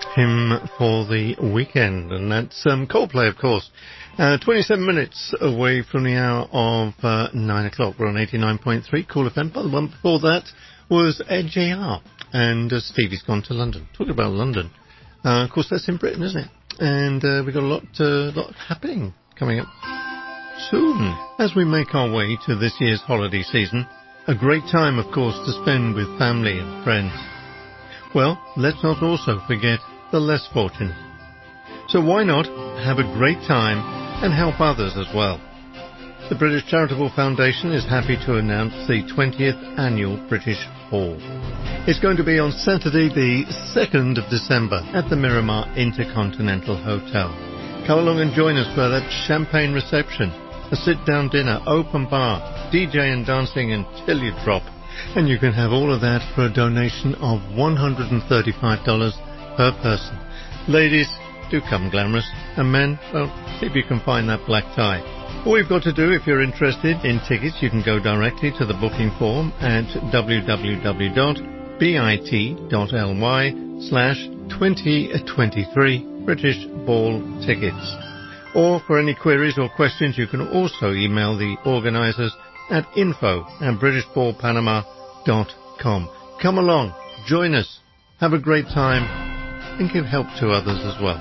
him for the weekend, and that's um, Coldplay, of course. Uh, twenty-seven minutes away from the hour of uh, nine o'clock. We're on eighty-nine point three Cool F M. But the one before that was Ed J R, and uh, Stevie's Gone to London. Talking about London. Uh, of course, that's in Britain, isn't it? And uh, we've got a lot, uh, lot happening coming up soon as we make our way to this year's holiday season. A great time, of course, to spend with family and friends. Well, let's not also forget the less fortunate. So why not have a great time and help others as well? The British Charitable Foundation is happy to announce the twentieth Annual British Ball. It's going to be on Saturday the second of December at the Miramar Intercontinental Hotel. Come along and join us for that champagne reception, a sit-down dinner, open bar, D J and dancing until you drop. And you can have all of that for a donation of one hundred thirty-five dollars per person. Ladies, do come glamorous. And men, well, see if you can find that black tie. All you've got to do, if you're interested in tickets, you can go directly to the booking form at w w w dot bit.ly slash twenty twenty-three British Ball Tickets. Or for any queries or questions, you can also email the organisers at info at british ball panama dot com. Come along, join us, have a great time, and give help to others as well.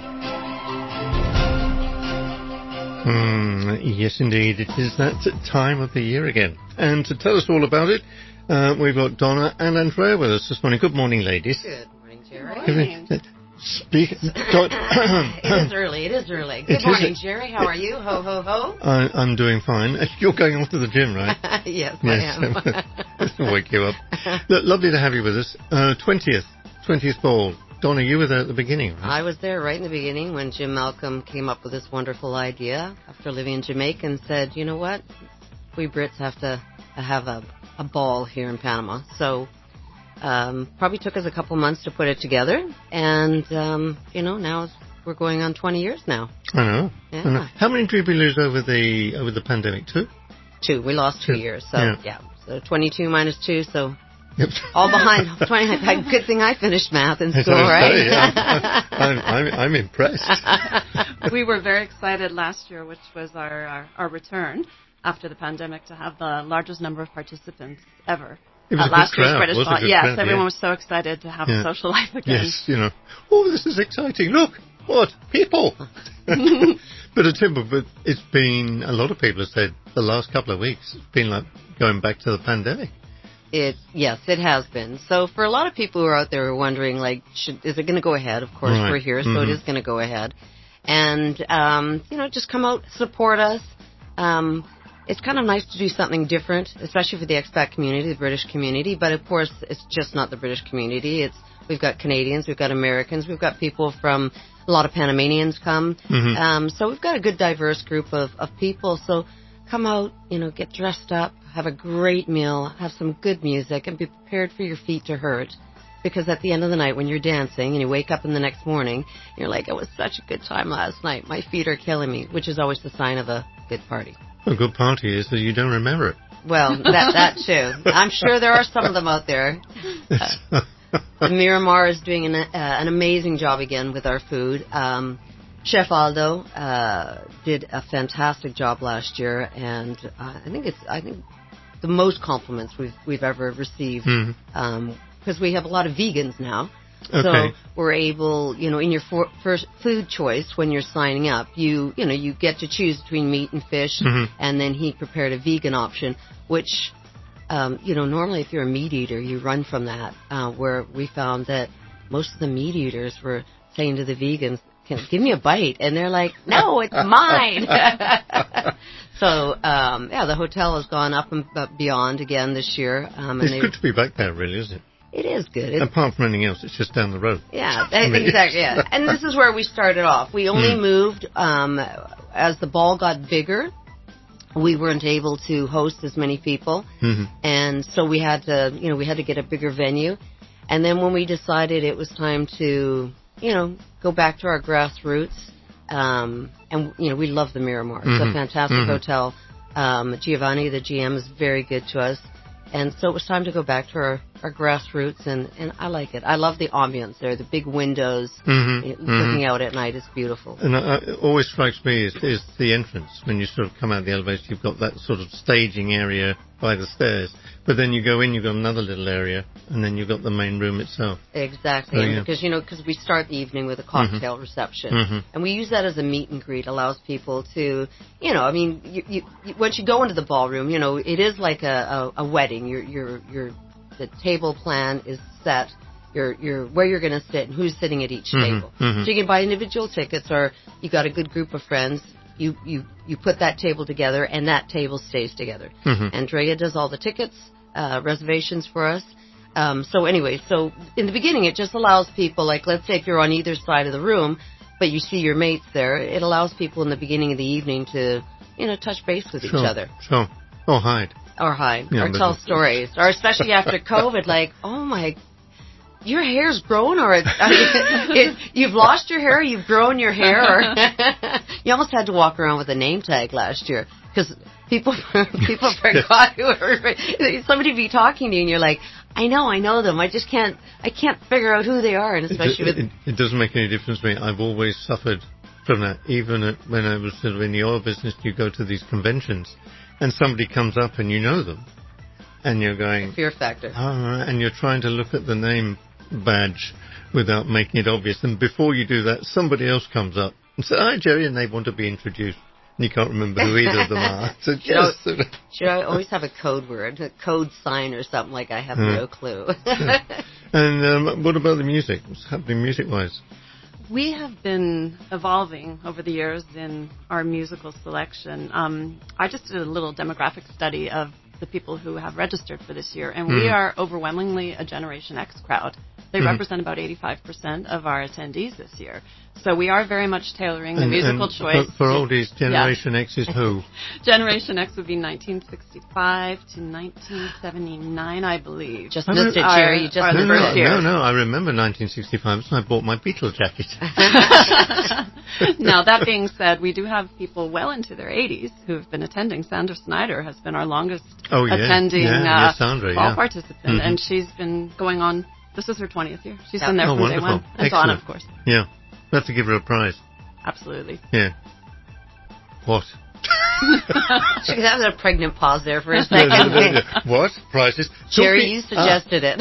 Mm, yes, indeed, it is that time of the year again. And to tell us all about it, uh, we've got Donna and Andrea with us this morning. Good morning, ladies. Good morning, Jerry. Good morning. Speak. It is early. It is early. Good It morning, is. Jerry. How are you? Ho, ho, ho. I, I'm doing fine. You're going off to the gym, right? Yes, Yes. I am. I'll wake you up. Look, lovely to have you with us. Uh, twentieth, twentieth ball. Donna, you were there at the beginning, right? I was there right in the beginning when Jim Malcolm came up with this wonderful idea after living in Jamaica and said, you know what, we Brits have to have a, a ball here in Panama. So um, probably took us a couple months to put it together. And, um, you know, now it's, we're going on twenty years now. I know. Yeah. I know. How many did we lose over the over the pandemic? Two? Two. We lost two, Two. years. So, Yeah. yeah. So twenty-two minus two, so... Yep. All behind twenty. Good thing I finished math in As I school, was right? saying, I'm, I'm, I'm, I'm impressed. We were very excited last year, which was our, our, our return after the pandemic, to have the largest number of participants ever. It was at a last good year's crowd. British It was a Ball. good Yes, crowd, everyone yeah. was so excited to have Yeah. social life again. Yes, you know. Oh, this is exciting. Look, what? People. But a timber, but it's been, a lot of people have said the last couple of weeks, it's been like going back to the pandemic. It yes, it has been. So for a lot of people who are out there who are wondering, like, should, is it going to go ahead? Of course, Right. we're here, so Mhm. it is going to go ahead. And um, you know, just come out, support us. Um, it's kind of nice to do something different, especially for the expat community, the British community. But of course, it's just not the British community. It's we've got Canadians, we've got Americans, we've got people from a lot of Panamanians come. Mhm. Um, so we've got a good diverse group of, of people. So come out, you know, get dressed up, have a great meal, have some good music, and be prepared for your feet to hurt. Because at the end of the night, when you're dancing and you wake up in the next morning, you're like, it was such a good time last night. My feet are killing me, which is always the sign of a good party. A good party is that you don't remember it. Well, that that too. I'm sure there are some of them out there. Uh, the Miramar is doing an, uh, an amazing job again with our food. Um, Chef Aldo uh, did a fantastic job last year, and uh, I think it's I think the most compliments we've we've ever received. Mhm. Um, because we have a lot of vegans now. Okay. So we're able, you know, in your for, first food choice when you're signing up, you you know you get to choose between meat and fish, Mhm. and then he prepared a vegan option, which um, you know normally if you're a meat eater you run from that. Uh, where we found that most of the meat eaters were saying to the vegans, "Can give me a bite," and they're like, "No, it's mine." So um, yeah, the hotel has gone up and beyond again this year. Um, and It's they, good to be back there, really, isn't it? It is good. It's, Apart from anything else, it's just down the road. Yeah, I mean, exactly. Yeah. And this is where we started off. We only Mm. moved um, as the ball got bigger. We weren't able to host as many people, Mhm. and so we had to, you know, we had to get a bigger venue. And then when we decided it was time to, you know, go back to our grassroots, um, and you know, we love the Miramar. It's Mhm. a fantastic Mhm. hotel. Um, Giovanni, the G M, is very good to us. And so it was time to go back to our are grassroots, and, and I like it. I love the ambience there, the big windows, Mm-hmm, looking mm-hmm. out at night is beautiful. And uh, it always strikes me is, is the entrance. When you sort of come out the elevator, you've got that sort of staging area by the stairs. But then you go in, you've got another little area, and then you've got the main room itself. Exactly, So, and yeah. because, you know, because we start the evening with a cocktail Mhm. reception, Mhm. and we use that as a meet and greet, allows people to, you know, I mean, you, you, you, once you go into the ballroom, you know, it is like a, a, a wedding. You're, you're, you're, the table plan is set. You're, you're where you're going to sit and who's sitting at each Mhm. table. Mhm. So you can buy individual tickets, or you got a good group of friends. You, you, you put that table together, and that table stays together. Mhm. Andrea does all the tickets, uh, reservations for us. Um, so anyway, so in the beginning, it just allows people, like, let's say if you're on either side of the room, but you see your mates there, it allows people in the beginning of the evening to, you know, touch base with Sure, each other. Sure. Or hide. Or hide. Yeah, or but tell it's- stories. Or especially after COVID, like, oh my, your hair's grown, or it, I mean, it, you've lost your hair, you've grown your hair, or you almost had to walk around with a name tag last year, because people people forgot who were, somebody be talking to you and you're like, I know, I know them, I just can't, I can't figure out who they are, and especially it, with... it, it doesn't make any difference to me. I've always suffered from that. Even at, when I was sort of in the oil business, you go to these conventions, and somebody comes up and you know them, and you're going... Fear factor. Oh, right, and you're trying to look at the name badge without making it obvious. And before you do that, somebody else comes up and says, hi, Jerry, and they want to be introduced. And you can't remember who either of them are. So just You know, sort of... should I always have a code word, a code sign or something, like I have Yeah. no clue. Yeah. And um, what about the music? What's happening music-wise? We have been evolving over the years in our musical selection. Um, I just did a little demographic study of the people who have registered for this year, and we Mhm. are overwhelmingly a Generation X crowd. They Mhm. represent about eighty-five percent of our attendees this year. So we are very much tailoring the And- musical and choice. For, for oldies, Yeah. Generation X is who? Generation X would be nineteen sixty-five to nineteen seventy-nine, I believe. Just I missed it, Our- Jerry. You just our No, missed no, it. year. no, no, I remember nineteen sixty-five, so I bought my Beatle jacket. Now, that being said, we do have people well into their eighties who have been attending. Sandra Snyder has been our longest Oh, yeah. attending Yeah, uh, yeah, Sandra, fall yeah. participant, Mhm. and she's been going on. This is her twentieth year. She's Yeah. been there Oh, from wonderful. day one. And Excellent. Donna, of course. Yeah. We have to give her a prize. Absolutely. Yeah. What? She could have a pregnant pause there for a second. What? Prizes? Jerry, Talking- you suggested it.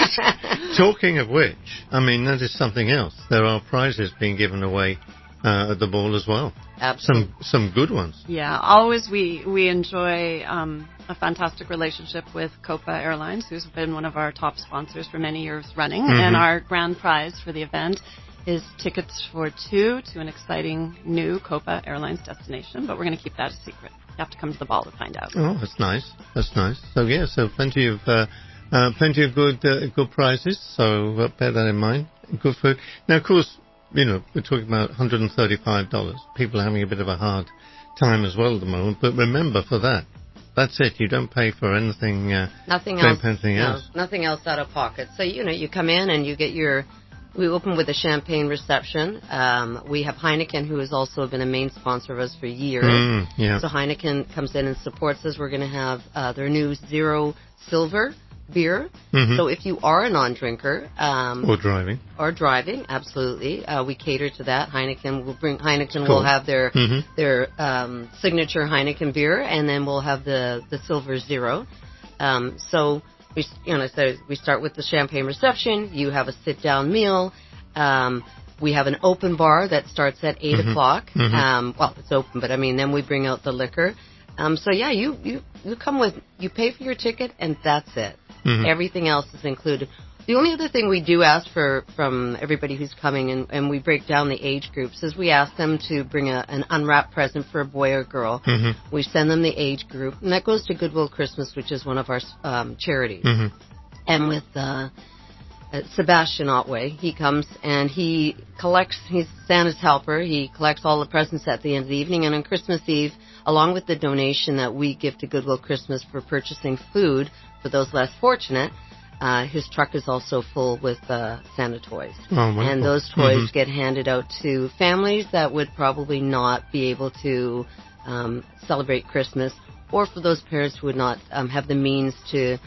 Ah. Talking of which, I mean, that is something else. There are prizes being given away uh, at the ball as well. Absolutely. Some some good ones. Yeah, always we we enjoy um, a fantastic relationship with Copa Airlines, who's been one of our top sponsors for many years running. Mhm. And our grand prize for the event is tickets for two to an exciting new Copa Airlines destination. But we're going to keep that a secret. You have to come to the ball to find out. Oh, that's nice. That's nice. So yeah, so plenty of uh, uh, plenty of good uh, good prizes. So uh, bear that in mind. Good food. Now, of course, you know we're talking about one hundred thirty-five dollars. People are having a bit of a hard time as well at the moment. But remember, for that, that's it. You don't pay for anything. Uh, Nothing don't else. pay anything no, else. Nothing else out of pocket. So, you know, you come in and you get your... We open with a champagne reception. Um, we have Heineken, who has also been a main sponsor of us for years. Mm, yeah. So Heineken comes in and supports us. We're going to have uh, their new Zero Silver beer. Mhm. So if you are a non-drinker... Um, Or driving. Or driving, absolutely. Uh, we cater to that. Heineken will bring Heineken Cool. will have their Mhm. their um, signature Heineken beer, and then we'll have the the Silver Zero. Um, so we, you know, so we start with the champagne reception. You have a sit down meal. Um, we have an open bar that starts at eight Mhm. o'clock. Mhm. Um, well, it's open, but I mean, then we bring out the liquor. Um, so yeah, you, you you come with you pay for your ticket, and that's it. Mhm. Everything else is included. The only other thing we do ask for from everybody who's coming, and, and we break down the age groups, is we ask them to bring a, an unwrapped present for a boy or girl. Mhm. We send them the age group, and that goes to Goodwill Christmas, which is one of our um, charities. Mhm. And with uh, uh, Sebastian Otway, he comes and he collects, he's Santa's helper, he collects all the presents at the end of the evening, and on Christmas Eve, along with the donation that we give to Goodwill Christmas for purchasing food for those less fortunate, uh, his truck is also full with uh, Santa toys. Oh, wonderful. And those toys Mhm. get handed out to families that would probably not be able to um, celebrate Christmas, or for those parents who would not um, have the means to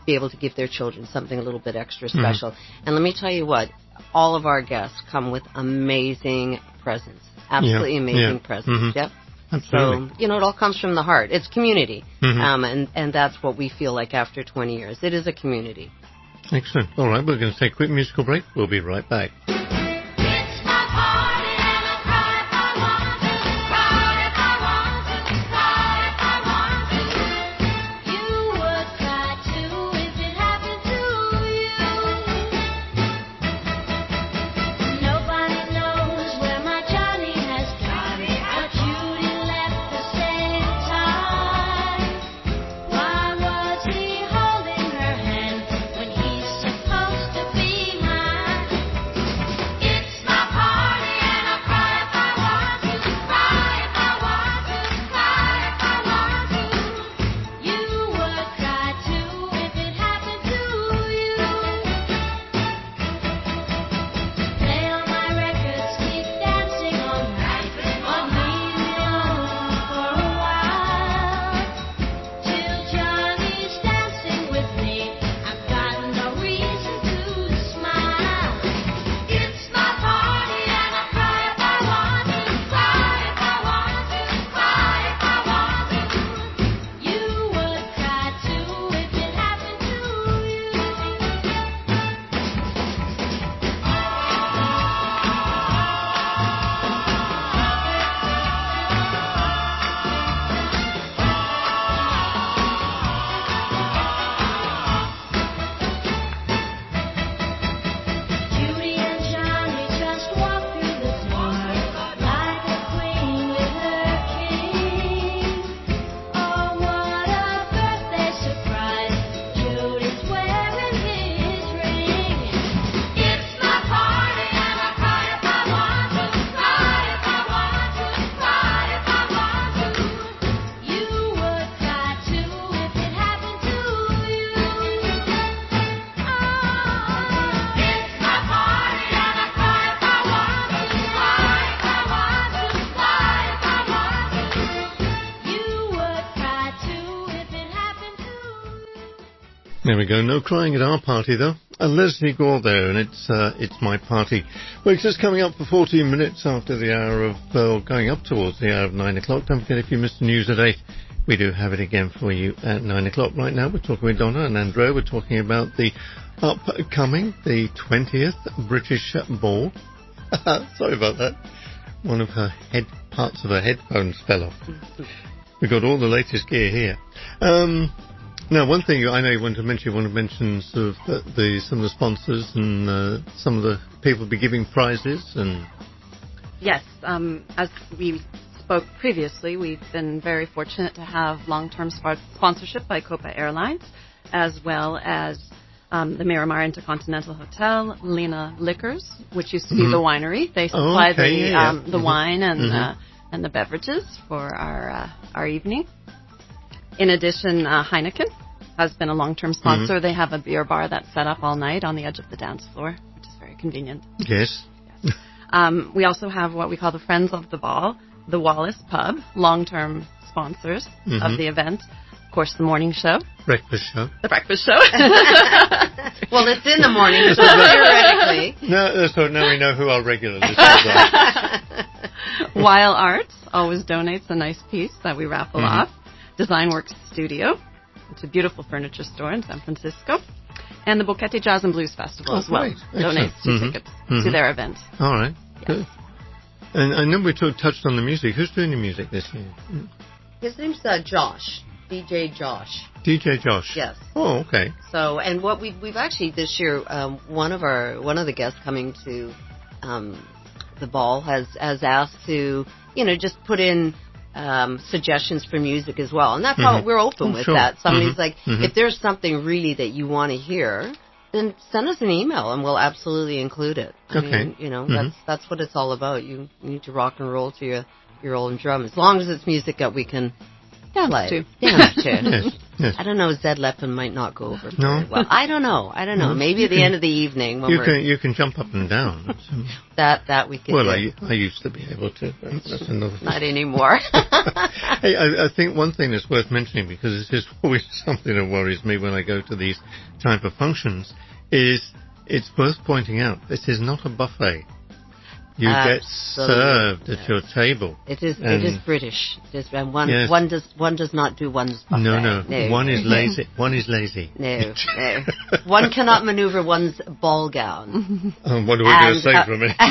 be able to give their children something a little bit extra special. Mm-hmm. And let me tell you what, all of our guests come with amazing presents. Absolutely yeah. amazing yeah. presents. Mm-hmm. Yep. Absolutely. So, you know, it all comes from the heart. It's community. Mm-hmm. Um, and, and that's what we feel like after twenty years. It is a community. Excellent. All right, we're going to take a quick musical break. We'll be right back. There we go. No crying at our party, though. Uh, Leslie Gore there, and it's uh, it's my party. Well, it's just coming up for fourteen minutes after the hour of, uh, going up towards the hour of nine o'clock. Don't forget, if you missed the news at eight, we do have it again for you at nine o'clock. Right now, we're talking with Donna and Andrea. We're talking about the upcoming, the twentieth British Ball. Sorry about that. One of her head parts of her headphones fell off. We've got all the latest gear here. Um... Now, one thing I know you want to mention, you want to mention sort of the, the some of the sponsors and uh, some of the people be giving prizes and. Yes, um, as we spoke previously, we've been very fortunate to have long-term sp- sponsorship by Copa Airlines, as well as um, the Miramar Intercontinental Hotel, Lena Liquors, which used to be mm-hmm. the winery. They supply oh, okay, the yeah, yeah. um, the mm-hmm. wine and mm-hmm. uh, and the beverages for our uh, our evening. In addition, uh, Heineken has been a long-term sponsor. Mm-hmm. They have a beer bar that's set up all night on the edge of the dance floor, which is very convenient. Yes. yes. Um, we also have what we call the Friends of the Ball, the Wallace Pub, long-term sponsors mm-hmm. of the event. Of course, the morning show. Breakfast show. The breakfast show. Well, it's in the morning, so theoretically. No, so now we know who our regular listeners are. Weil Arts always donates a nice piece that we raffle mm-hmm. off. Designworks Studio. It's a beautiful furniture store in San Francisco. And the Boquete Jazz and Blues Festival oh, as well. Great. Donates two mm-hmm. tickets mm-hmm. to their event. All right. Yes. Good. And I know we talk, touched on the music. Who's doing the music this year? His name's uh, Josh. D J Josh. D J Josh. Yes. Oh, okay. So, and what we we've actually this year, um, one of our one of the guests coming to um, the ball has has asked to you know just put in um, suggestions for music as well, and that's mm-hmm. how we're open oh, with sure. that. Somebody's mm-hmm. like, mm-hmm. if there's something really that you want to hear, then send us an email and we'll absolutely include it. I okay. mean, you know, mm-hmm. that's that's what it's all about. You, you need to rock and roll to your your own drum, as long as it's music that we can Dance play. to. Dance to. Yes, yes. I don't know, Zed Leppin might not go over No? very well. I don't know. I don't know. No. Maybe at the You end of the evening when You we're... can you can jump up and down. That's, um, That, that we could well, do. I, I used to be able to. But that's another thing. Not anymore. Hey, I, I think one thing that's worth mentioning, because this is always something that worries me when I go to these type of functions, is it's worth pointing out this is not a buffet. You Absolutely. get served at your table. It is. And It is British. It is, and one. Yes. One does. One does not do one's buffet. No, no, no. One is lazy. One is lazy. No, no. One cannot maneuver one's ball gown. Um, what are we going to And, say uh, from it?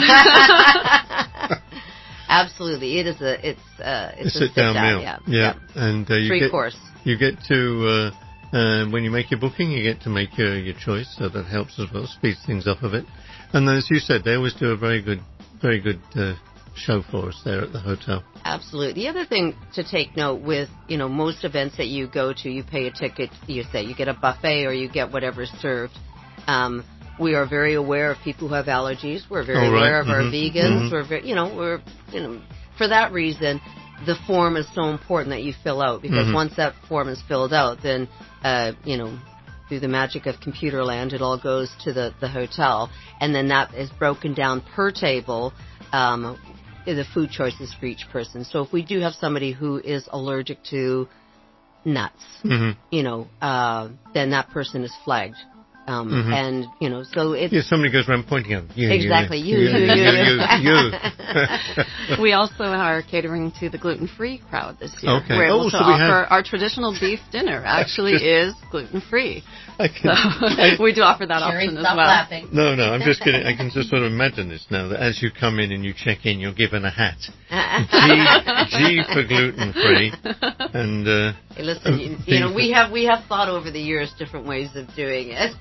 Absolutely, it is a. It's. Uh, it's a a sit down meal. Yeah. yeah. And uh, you Three get, course. You get to uh, uh, when you make your booking, you get to make your your choice, so that helps as well, speeds things up a bit. And as you said, they always do a very good, very good uh, show for us there at the hotel. Absolutely. The other thing to take note with, you know, most events that you go to, you pay a ticket, you say you get a buffet or you get whatever's served. Um, we are very aware of people who have allergies. We're very Oh, right. aware of Mm-hmm. our vegans. Mm-hmm. We're very, you know, we're, you know, for that reason, the form is so important that you fill out, because Mm-hmm. once that form is filled out, then, uh, you know, through the magic of computer land, it all goes to the, the hotel, and then that is broken down per table, um, the food choices for each person. So if we do have somebody who is allergic to nuts, Mm-hmm. you know, uh, then that person is flagged. Um, Mhm. And, you know, so it's... Yeah, somebody goes around pointing at you. Exactly. You, you, you, you, you, you. you, you. We also are catering to the gluten-free crowd this year. Okay. We're able Oh, to so we offer have- our traditional beef dinner actually is gluten-free. I can, I, We do offer that Jerry, option as stop well. laughing. no, no, I'm just kidding. I can just sort of imagine this now, that as you come in and you check in, you're given a hat. G, G for gluten-free. And, uh, Hey, listen, you, you know, we have we have thought over the years different ways of doing it.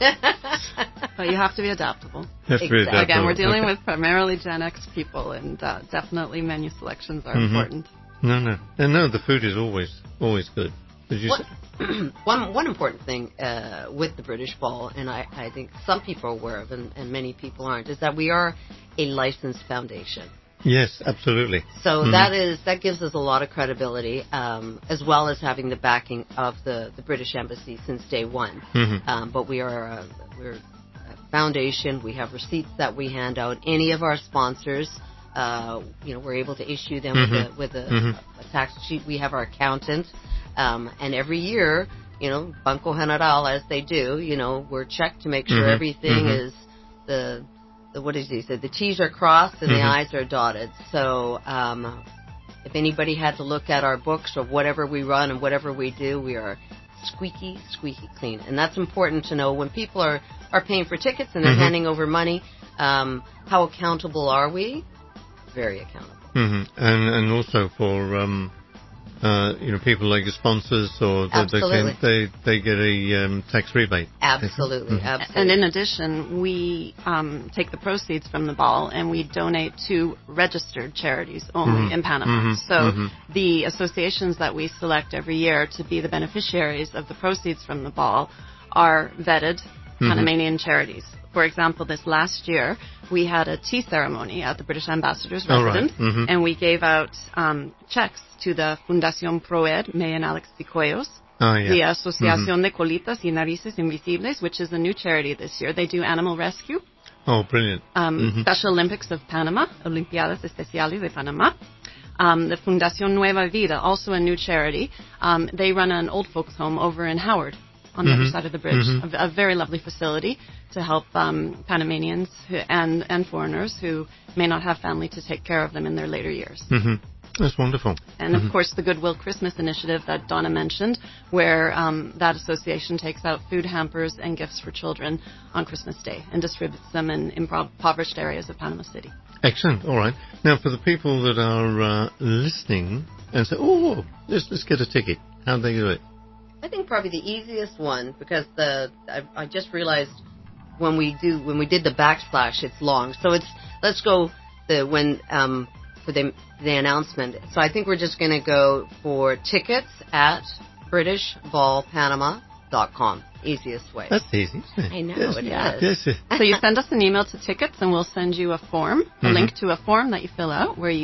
But you have to be adaptable. That's really Exactly. Again, we're dealing okay. with primarily Gen X people, and uh, definitely menu selections are Mhm. important. No, no. And no, the food is always, always good. Did you What, say? one one important thing uh, with the British Ball, and I, I think some people are aware of, and, and many people aren't, is that we are a licensed foundation. Yes, absolutely. So Mhm. that is that gives us a lot of credibility, um, as well as having the backing of the, the British Embassy since day one. Mhm. Um, but we are a, we're a foundation. We have receipts that we hand out. Any of our sponsors, uh, you know, we're able to issue them Mhm. with a with a, Mhm. a tax sheet. We have our accountant, um, and every year, you know, Banco General, as they do, you know, we're checked to make sure Mhm. everything Mhm. is the the what did he say? The T's are crossed and Mhm. the I's are dotted. So um, if anybody had to look at our books or whatever we run and whatever we do, we are squeaky, squeaky clean. And that's important to know when people are, are paying for tickets and they're Mhm. handing over money. Um, how accountable are we? Very accountable. hmm And and also for um, uh, you know, people like your sponsors, or the, they, Absolutely. can, they they get a um, tax rebate. Absolutely, Mhm. absolutely. And in addition, we um, take the proceeds from the ball and we donate to registered charities only Mhm. in Panama. Mhm. So Mhm. the associations that we select every year to be the beneficiaries of the proceeds from the ball are vetted Mhm. Panamanian charities. For example, this last year, we had a tea ceremony at the British Ambassador's Oh, right. residence, Mhm. and we gave out um, checks to the Fundación Proed, May and Alex Picoyos, Oh, yeah. the Asociación de Colitas y Narices Invisibles, which is a new charity this year. They do animal rescue, Oh, brilliant. um, Mhm. Special Olympics of Panama, Olimpiadas Especiales de Panamá. Um, the Fundación Nueva Vida, also a new charity. Um, they run an old folks home over in Howard on the Mhm. other side of the bridge. Mhm. A, a very lovely facility to help um, Panamanians who, and, and foreigners who may not have family to take care of them in their later years. hmm That's wonderful. And of Mhm. course, the Goodwill Christmas Initiative that Donna mentioned, where um, that association takes out food hampers and gifts for children on Christmas Day and distributes them in impoverished areas of Panama City. Excellent. All right. Now, for the people that are uh, listening and say, "Oh, let's let's get a ticket," how do they do it? I think probably the easiest one, because the I, I just realized when we do when we did the backslash, it's long. So it's let's go the when um, for the the announcement. So I think we're just going to go for tickets at British Ball Panama dot com. Easiest way. That's easy, isn't it? I know, yes. it Yes. is. yes. So you send us an email to tickets, and we'll send you a form, a Mhm. link to a form that you fill out, where you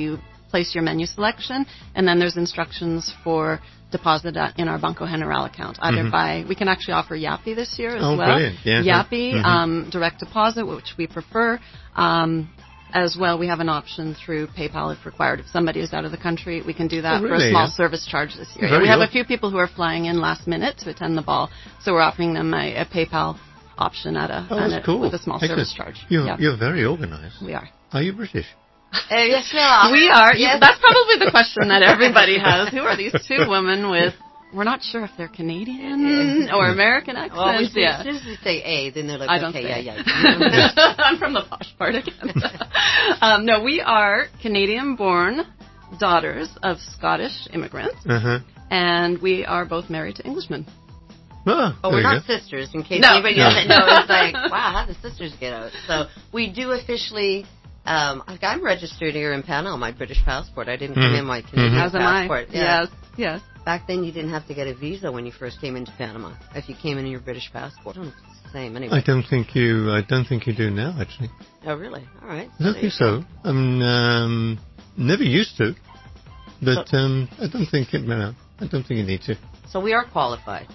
place your menu selection, and then there's instructions for deposit at, in our Banco General account, either Mhm. by, we can actually offer Yapi this year as Oh, well. brilliant. Yeah. Yapi, Mhm. um, direct deposit, which we prefer. Um, as well, we have an option through PayPal if required. If somebody is out of the country, we can do that Oh, for a really? small Yeah. service charge this year. Very we have good. a few people who are flying in last minute to attend the ball, so we're offering them a, a PayPal option at a, Oh, at that's a cool. with a small Excellent. service charge. You're, Yeah. you're very organised. We are. Are you British? Uh, yes, we are. We are. Yes. That's probably the question that everybody has. Who are these two women with? We're not sure if they're Canadian or American accents. Well, we, yeah. as soon as we say A, then they're like, I don't okay, say. yeah, yeah. I'm from the posh part again. um, no, we are Canadian-born daughters of Scottish immigrants, Uh-huh. and we are both married to Englishmen. Oh, Oh, there we're you not go. sisters, in case No. anybody No. doesn't know. It's like, wow, how did the sisters get out? So we do officially, um, I'm registered here in Panama on my British passport. I didn't come Mhm. in my Canadian Mhm. As am I. passport. Yeah. Yes, yes. Back then, you didn't have to get a visa when you first came into Panama. If you came in your British passport, I don't know if it's the same anyway. I don't think you. I don't think you do now. Actually, Oh, really? All right. I don't There think you go. so. I mean, um, never used to, but um, I don't think it. No, I don't think you need to. So we are qualified.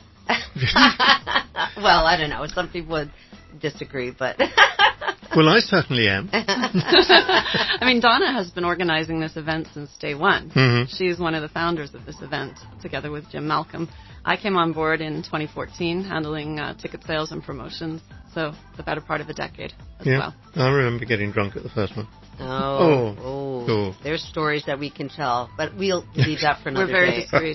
Well, I don't know. Some people would disagree, but Well, I certainly am. I mean, Donna has been organizing this event since day one. Mhm. She's one of the founders of this event, together with Jim Malcolm. I came on board in twenty fourteen, handling uh, ticket sales and promotions, so the better part of a decade as Yeah, well. I remember getting drunk at the first one. oh, Oh, oh, cool. there's stories that we can tell, but we'll leave that for another We're very day. discreet.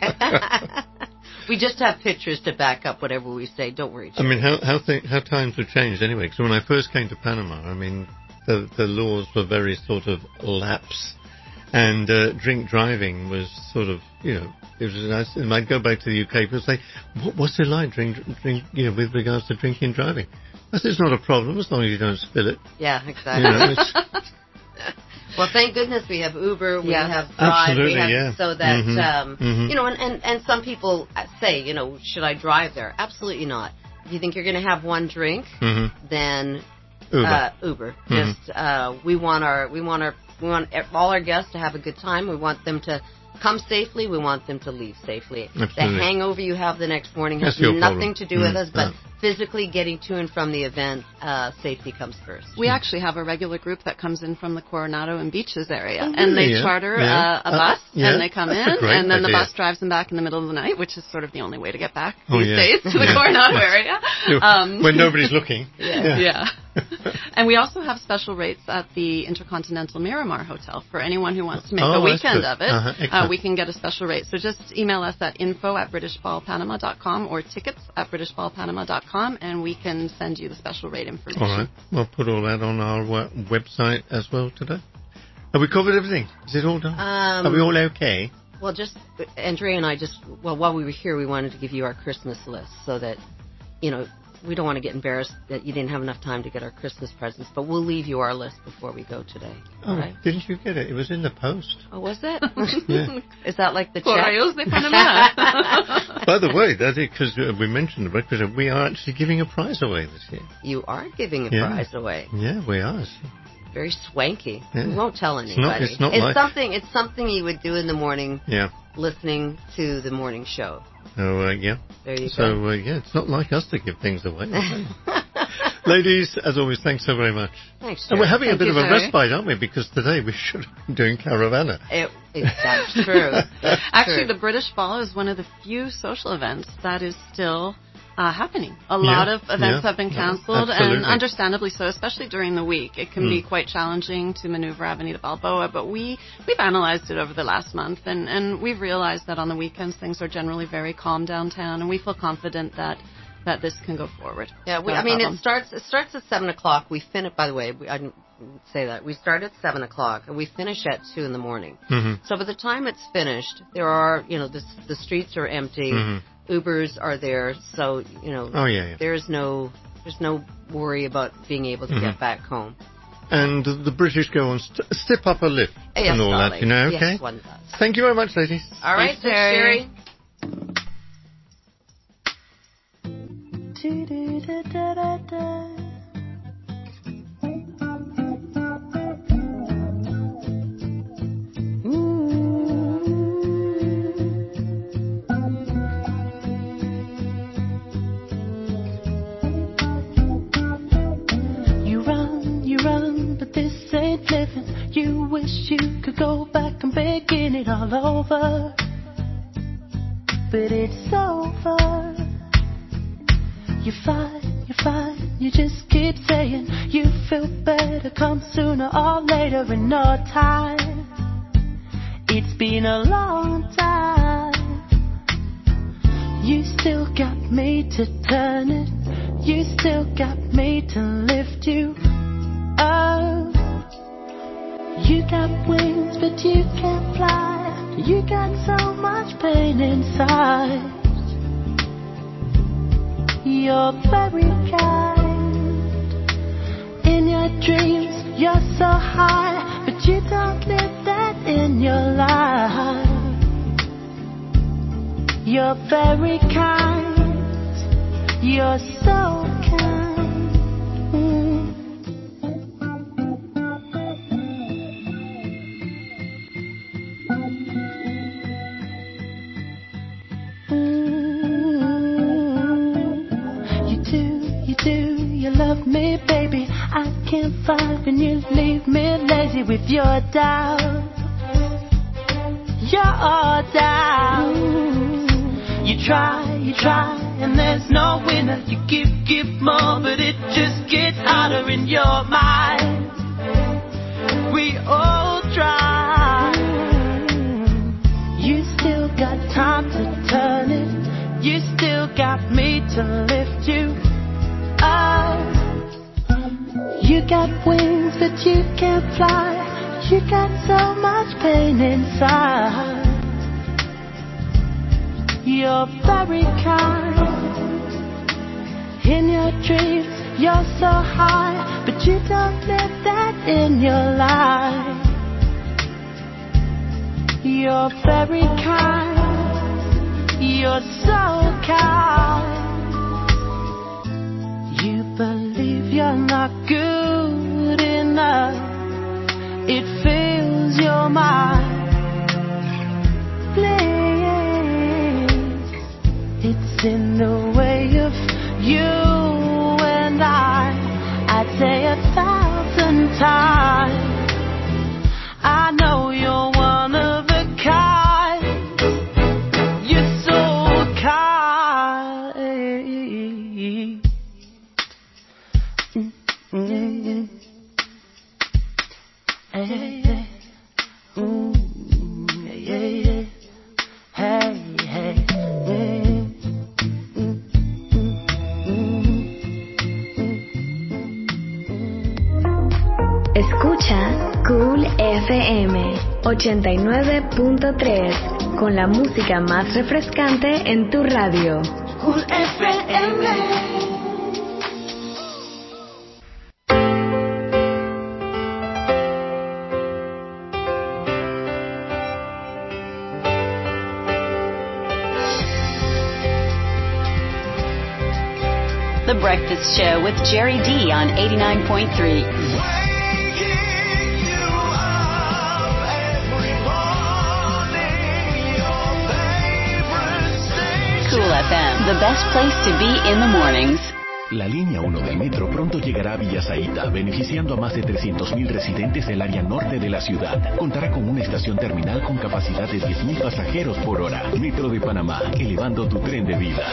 We just have pictures to back up whatever we say. Don't worry. I mean, how how, th- how times have changed anyway. Because when I first came to Panama, I mean, the the laws were very sort of lax, and uh, drink driving was sort of, you know, it was nice. And I'd go back to the U K, people say, what, "What's it like, drink drink, you know, with regards to drinking and driving?" I said, "It's not a problem as long as you don't spill it." Yeah, exactly. You know, it's, Well, thank goodness we have Uber, we Yes. have Drive, Absolutely, we have yeah. so that Mhm, um, mhm. you know, and, and and some people say, you know, should I drive there? Absolutely not. If you think you're going to have one drink, mhm. then Uber. Uh, Uber. Mhm. Just uh, we want our we want our we want all our guests to have a good time. We want them to come safely. We want them to leave safely. Absolutely. The hangover you have the next morning has That's your nothing problem. to do with Mm, us, but no. physically getting to and from the event, uh, safety comes first. We actually have a regular group that comes in from the Coronado and Beaches area, Oh, and they really? Yeah. charter Yeah. uh, a Uh, bus, yeah. and they come That's a in, great and then the idea. bus drives them back in the middle of the night, which is sort of the only way to get back Oh, these yeah. days to the Yeah. Coronado area. Um, when nobody's looking. Yeah. yeah. And we also have special rates at the Intercontinental Miramar Hotel for anyone who wants to make Oh, a that's weekend good. of it. Uh-huh, uh, excellent. we can get a special rate. So just email us at info at british ball panama dot com or tickets at british ball panama dot com, and we can send you the special rate information. All right. We'll put all that on our uh, website as well today. Have we covered everything? Is it all done? Um, Are we all okay? Well, just Andrea and I just well while we were here, we wanted to give you our Christmas list so that you know. We don't want to get embarrassed that you didn't have enough time to get our Christmas presents, but we'll leave you our list before we go today. Oh, all right? didn't you get it? It was in the post. Oh, was it? Yeah. Is that like the check? Correos de Panama. By the way, that's it, because uh, we mentioned the breakfast, uh, we are actually giving a prize away this year. You are giving a Yeah. prize away. Yeah, we are. Very swanky. Yeah. We won't tell It's anybody. not- it's not like- something. It's something you would do in the morning, Yeah. listening to the morning show. So, uh, yeah. There you so, go. uh, yeah, it's not like us to give things away. Ladies, as always, thanks so very much. Thanks, And we're Jerry. having a Thank bit you, of a Jerry. respite, aren't we? Because today we should have been doing Caravana. It, it, that's true. That's Actually, true. the British Ball is one of the few social events that is still uh, happening. A lot Yeah, of events yeah, have been yeah, cancelled, absolutely. and understandably so, especially during the week. It can be Mm. quite challenging to maneuver Avenida Balboa, but we, we've analyzed it over the last month, and, and we've realized that on the weekends things are generally very calm downtown, and we feel confident that that this can go forward. Yeah, we, Not a I mean, problem. it starts. It starts at seven o'clock. We finish. By the way, we, I didn't say that. We start at seven o'clock and we finish at two in the morning. Mm-hmm. So by the time it's finished, there are you know the the streets are empty. Mm-hmm. Ubers are there, so you know. Oh, yeah, yeah. There's no there's no worry about being able to Mhm. get back home. And the, the British go on st- step up a lift Yes, and all that, darling. you know, Yes, okay? one does. Thank you very much, ladies. All right, Thanks, Jerry. Jerry. Mm. wish you could go back and begin it all over, but it's over. You fight, you fight, you just keep saying you feel better, come sooner or later in no time. It's been a long time. You still got me to turn it, you still got me to lift you up. You got wings but you can't fly, you got so much pain inside. You're very kind. In your dreams, you're so high, but you don't live that in your life. You're very kind. You're so kind. Mm. Love me, baby. I can't fight when you leave me lazy with your doubt. Your doubt. You try, you try, and there's no winner. You give, give more, but it just gets harder in your mind. We all try. You still got time to turn it. You still got me to lift you up. You got wings but you can't fly, you got so much pain inside. You're very kind. In your dreams you're so high, but you don't live that in your life. You're very kind. You're so kind. You believe you're not good enough. It fills your mind. Please, it's in the way of you and I. I'd say a thousand times. I know you're one of a kind. You're so kind. Mm-hmm. Hey, hey. Ooh, yeah, yeah. Hey, hey. Escucha Cool F M ochenta y nueve punto tres con la música más refrescante en tu radio. Cool F M. The Breakfast Show with Jerry D on eighty-nine point three. Cool F M, the best place to be in the mornings. La línea uno del metro pronto llegará a Villa Zaida, beneficiando a más de trescientos mil residentes del área norte de la ciudad. Contará con una estación terminal con capacidad de diez mil pasajeros por hora. Metro de Panamá, elevando tu tren de vida.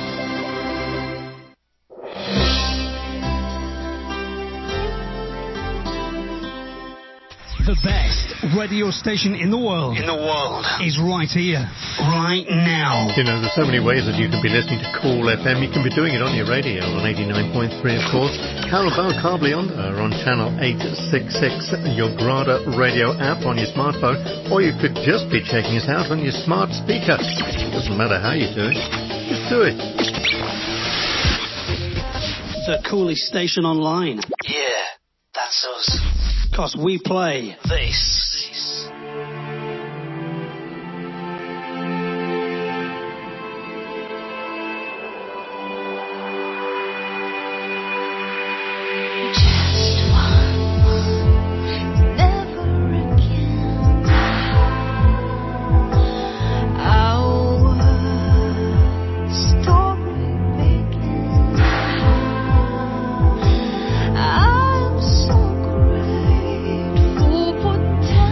The best radio station in the world. In the world. Is right here, right now. You know, there's so many ways that you can be listening to Cool F M. You can be doing it on your radio on eighty-nine point three, of course. Carabao Cable Onda on channel eight sixty-six, your Grada radio app on your smartphone, or you could just be checking us out on your smart speaker. Doesn't matter how you do it, just do it. The coolest station online. Yeah, that's us. Cause we play this. I'm so grateful for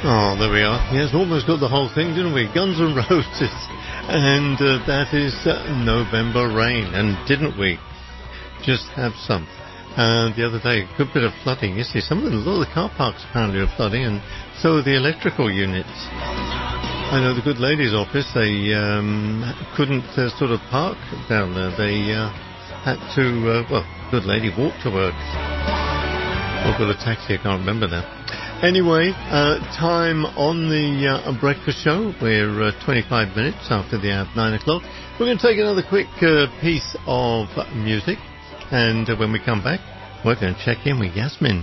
Oh, there we are. Yes, almost got the whole thing, didn't we? Guns N' Roses. And uh, that is uh, November Rain. And didn't we just have some? Uh, the other day, a good bit of flooding. You see, some of the, a lot of the car parks apparently are flooding, and so are the electrical units. I know the good lady's office, they um, couldn't uh, sort of park down there. They uh, had to, uh, well, good lady walked to work. Or got a taxi, I can't remember now. Anyway, uh, time on the uh, breakfast show. We're uh, twenty-five minutes after the hour of nine o'clock. We're going to take another quick uh, piece of music. And uh, when we come back, we're going to check in with Yasmin.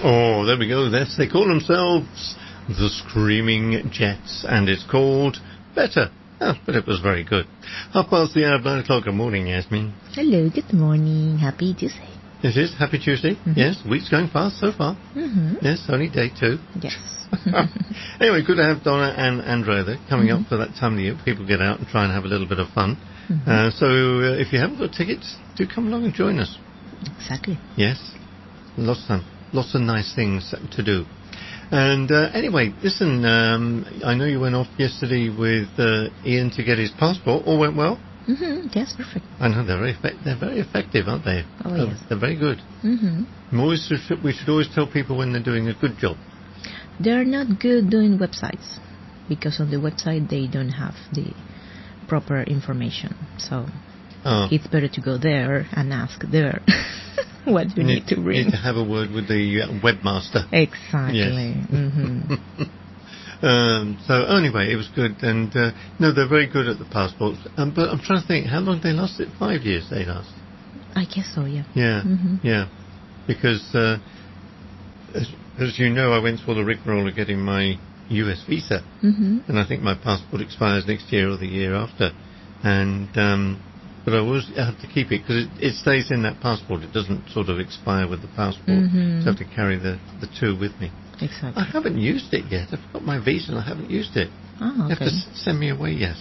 Oh, there we go. Yes, they call themselves the Screaming Jets, and it's called Better. Oh, but it was very good. Half past the hour of nine o'clock. Good morning, Yasmin. Hello, good morning. Happy Tuesday. It is. Happy Tuesday. Mm-hmm. Yes, week's going fast so far. Mm-hmm. Yes, only day two. Yes. Anyway, good to have Donna and Andrea there coming mm-hmm. up for that time of the year. People get out and try and have a little bit of fun. Mm-hmm. Uh, so uh, if you haven't got tickets, do come along and join us. Exactly. Yes. Lots of, lots of nice things to do. And uh, anyway, listen, um, I know you went off yesterday with uh, Ian to get his passport. All went well? Mm-hmm. Yes, perfect. I know, they're very, effect- they're very effective, aren't they? Oh, yes. They're very good. Mm-hmm. Always, we should always tell people when they're doing a good job. They're not good doing websites, because on the website they don't have the proper information. So oh. it's better to go there and ask there what you, you need, need to bring. You need to have a word with the uh, webmaster. Exactly. Yes. Mm-hmm. um, so anyway, it was good, and uh, no, they're very good at the passports. Um, but I'm trying to think, how long they last? It five years they last. I guess so. Yeah. Yeah. Mm-hmm. Yeah. Because uh, as, as you know, I went through the rigmarole of getting my U S visa, mm-hmm. and I think my passport expires next year or the year after, and. Um, But I always have to keep it because it, it stays in that passport. It doesn't sort of expire with the passport. Mm-hmm. So I have to carry the, the two with me. Exactly. I haven't used it yet. I've got my visa and I haven't used it. Oh, okay. You have to s- send me away, yes.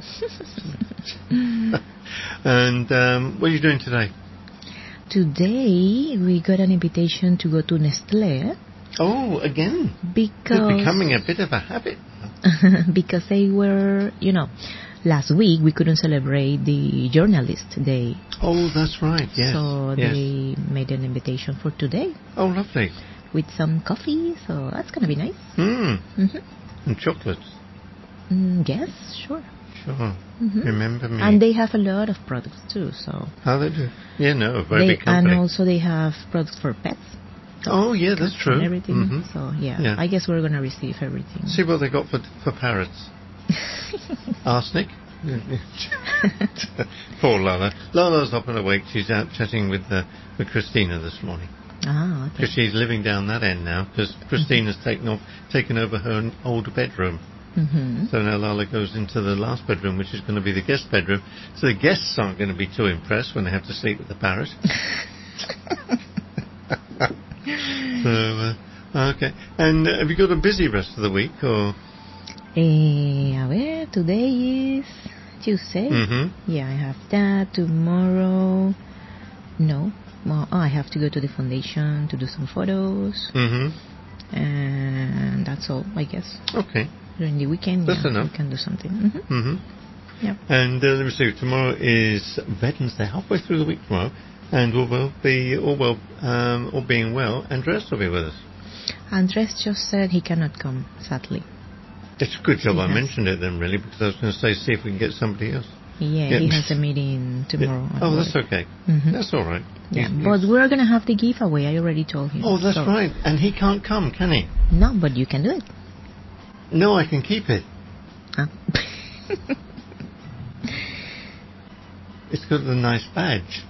And um, what are you doing today? Today we got an invitation to go to Nestlé. Oh, again? Because it's becoming a bit of a habit. Because they were, you know... Last week we couldn't celebrate the Journalist Day. Oh, that's right, yes. So yes. they made an invitation for today. Oh, lovely. With some coffee, so that's going to be nice. Mm. Mm-hmm. And chocolates. Mm, yes, sure. Sure. Mm-hmm. Remember me. And they have a lot of products too, so... How they do? Yeah, no, a very they, big company. And also they have products for pets. Oh, yeah, that's true. And everything. Mm-hmm. So, yeah, yeah, I guess we're going to receive everything. See what they got for for parrots. Arsenic? Poor Lala. Lala's up and awake. She's out chatting with uh, with Christina this morning. Ah, okay. Because she's living down that end now, because Christina's taken off, taken over her old bedroom. Mm-hmm. So now Lala goes into the last bedroom, which is going to be the guest bedroom. So the guests aren't going to be too impressed when they have to sleep with the parrot. So, uh, okay. And uh, have you got a busy rest of the week, or...? Eh, a ver, today is Tuesday. Mm-hmm. Yeah, I have that. Tomorrow, no. Well, oh, I have to go to the foundation to do some photos. Mm-hmm. And that's all, I guess. Okay. During the weekend, that's yeah, enough. we can do something. Mm-hmm. Mm-hmm. Yep. And uh, let me see, tomorrow is Veterans Day, halfway through the week tomorrow. And all will be, all well, um, all being well, Andres will be with us. Andres just said he cannot come, sadly. It's a good job he I has. mentioned it then, really, because I was going to say, see if we can get somebody else. Yeah, yeah. he has a meeting tomorrow. Yeah. Oh, that's okay. Mm-hmm. That's all right. Yeah, he's, but he's... we're going to have the giveaway. I already told him. Oh, that's so. right. And he can't come, can he? No, but you can do it. No, I can keep it. Ah. It's got a nice badge.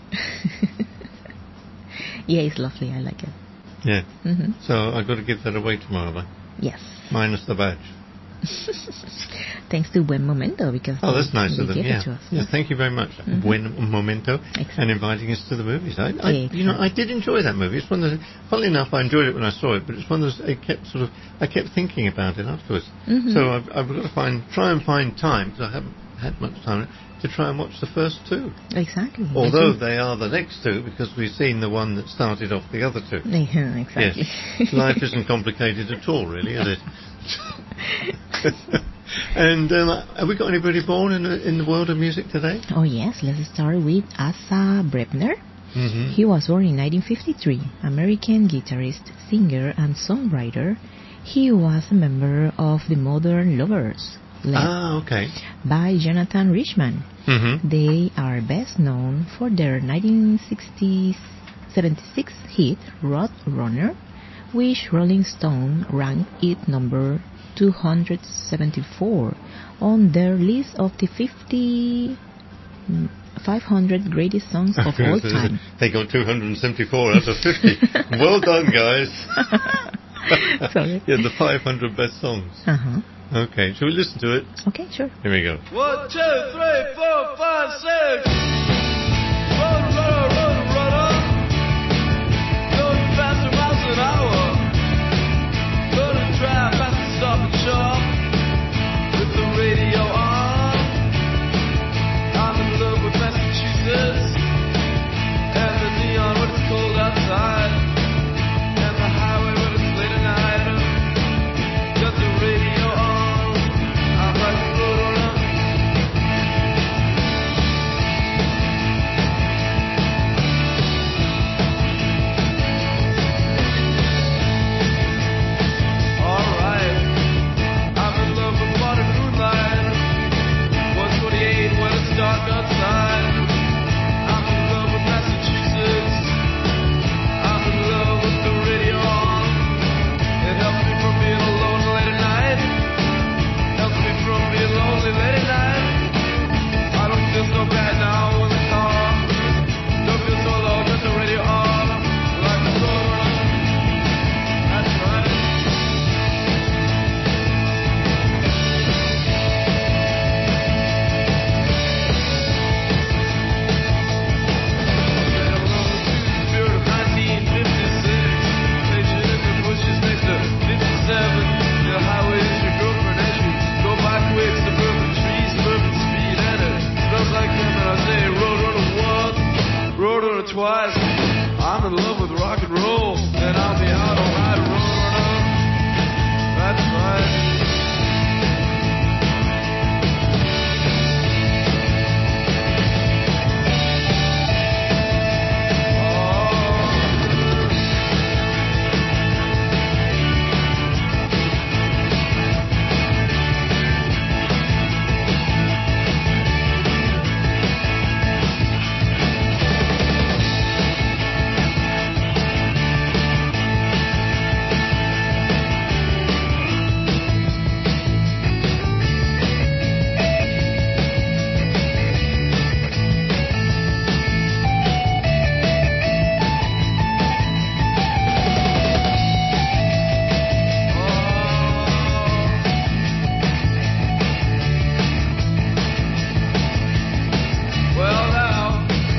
Yeah, it's lovely. I like it. Yeah. Mm-hmm. So I've got to give that away tomorrow, then? Yes. Minus the badge. Thanks to Buen Momento, because oh, that's nice they of them. gave Yeah. it to us. Yeah. Thank you very much, Mm-hmm. Buen Momento, exactly. and inviting us to the movies. I, I exactly. you know, I did enjoy that movie. It's one of those. Funnily enough, I enjoyed it when I saw it, but it's one of those. I kept sort of. I kept thinking about it afterwards. Mm-hmm. So I've, I've got to find, try and find time because I haven't had much time to try and watch the first two. Exactly. Although they are the next two, because we've seen the one that started off the other two. Yeah, exactly. Yes. Life isn't complicated at all, really, is it? And um, have we got anybody born in the, in the world of music today? Oh, yes. Let's start with Asa Brebner. Mm-hmm. He was born in nineteen fifty-three, American guitarist, singer, and songwriter. He was a member of the Modern Lovers, led ah, okay. by Jonathan Richman. Mm-hmm. They are best known for their nineteen seventy-six hit Road Runner, which Rolling Stone ranked it number two hundred seventy-four on their list of the fifty five hundred greatest songs of all time. They got two hundred seventy-four out of fifty. Well done, guys. Sorry. Yeah, the five hundred best songs. Uh-huh. Okay, shall we listen to it? Okay, sure. Here we go. One, two, three, four, five, six. Run, run, run, run up. Going faster miles an hour. Gonna drive fast and stop and shop. With the radio on. I'm in love with Massachusetts. And the neon when it's cold outside. And the highway when it's late at night. Got the radio on. I'm like a road runner. Alright. I'm in love with modern moonlight. one twenty-eight when it's dark outside. I'm in love with Massachusetts. I'm in love with the radio on. It helps me from being alone late at night. Helps me from being lonely late at night. I don't feel so bad now in the car. Don't feel so low, got the radio on. Like a solar runner. That's right. Spirit of nineteen fifty-six. Station in the bushes next to fifty-seven. The highway is your girlfriend as you go by quick. Suburban trees, suburban speed, and it smells like him. And I say, road runner once, road runner twice. I'm in love with rock and roll, and I'll be out all night, road runner. That's right. Well now,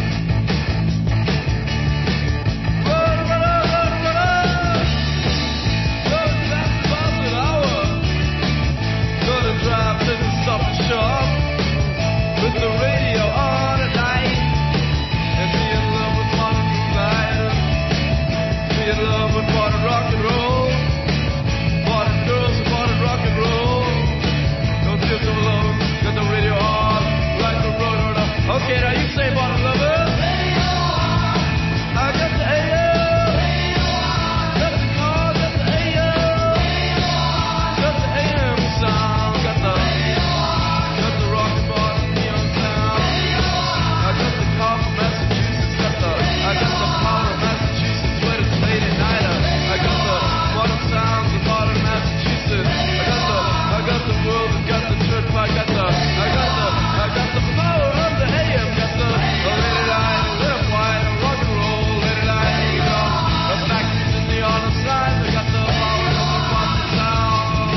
run, runner, run, runner, going fast miles an hour. Gonna drive business stop and shop with the radio on at night and be in love with modern moonlight. Be in love with modern rock and roll, modern girls and modern rock and roll. Don't feel so alone, got the radio on like the road runner. Okay, now you say modern lover. I got the A M. Got the car, got the A M. Got the A M sound. Got the got the rock and modern neon sound. I got the car from Massachusetts. Got the I got the power of Massachusetts when it's late at night. I got the modern sounds of modern Massachusetts. I got the I got the world. I got the turnpike. Got the I got the I got the power of the A M. Got the late at night, lit up white, rock and roll, late at night, you know, the factories in the on the side. I got the power of the modern sound.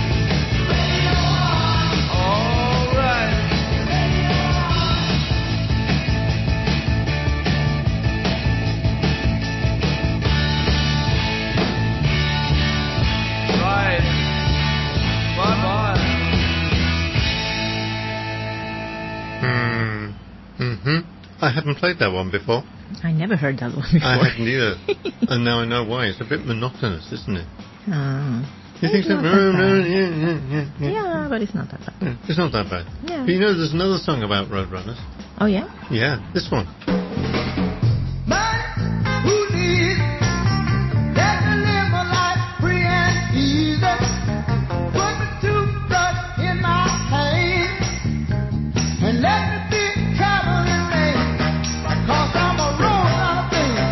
All right. Right. Bye bye. Hmm. Mm-hmm. I haven't played that one before. I never heard that one before. I hadn't either. And now I know why. It's a bit monotonous, isn't it? Ah. You think It's so? not that bad. Yeah, yeah, yeah, yeah. Yeah, but it's not that bad. Yeah, it's not that bad. Yeah. But you know, there's another song about roadrunners. Oh, yeah? Yeah, this one. Who needs let me live my life free and easy? Put the toothbrush in my hand and let me be traveling lane. 'Cause I'm a road runner, baby.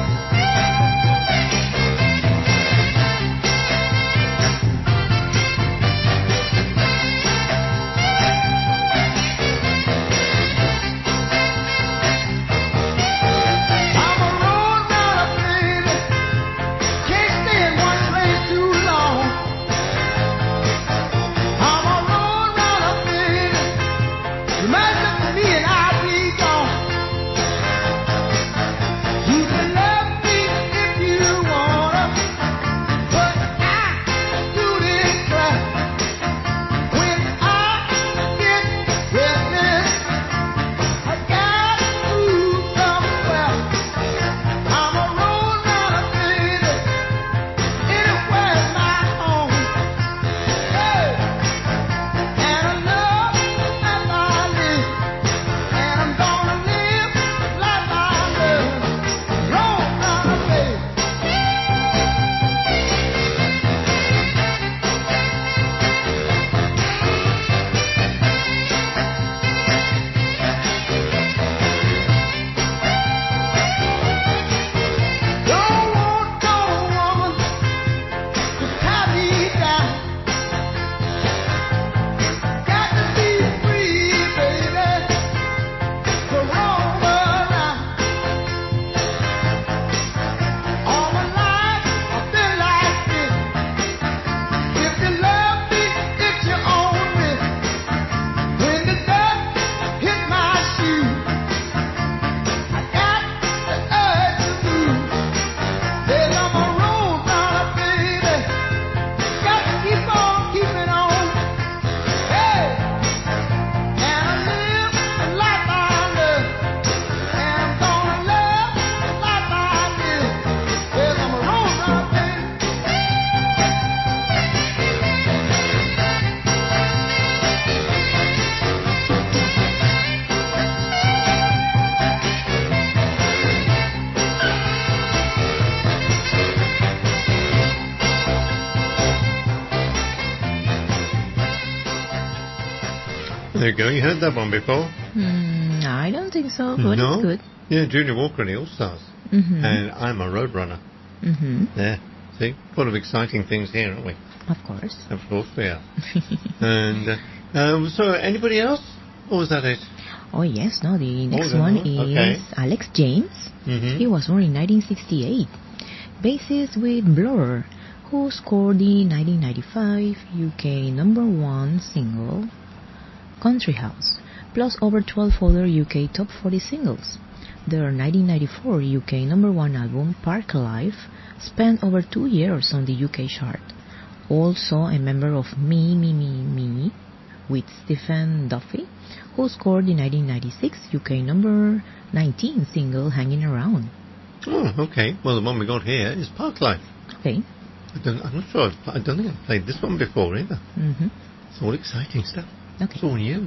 There you go. You heard that one before? Mm, I don't think so, but no? it's good. Yeah, Junior Walker and the All-Stars. Mm-hmm. And I'm a Roadrunner. Mm-hmm. There. See? Full of exciting things here, aren't we? Of course. Of course we are. And, uh, um, so, anybody else? Or was that it? Oh, yes. No, the next Oh, one no. is Okay. Alex James. Mm-hmm. He was born in nineteen sixty-eight. Bassist with Blur, who scored the nineteen ninety-five U K number one single, Country House, plus over twelve other U K top forty singles. Their nineteen ninety-four U K number one album, Park Life, spent over two years on the U K chart. Also a member of Me, Me, Me, Me, with Stephen Duffy, who scored the nineteen ninety-six U K number nineteen single, Hanging Around. Oh, okay. Well, the one we got here is Park Life. Okay. I don't, I'm not sure. I've, I don't think I've played this one before either. Mm-hmm. It's all exciting stuff. Okay. It's all new.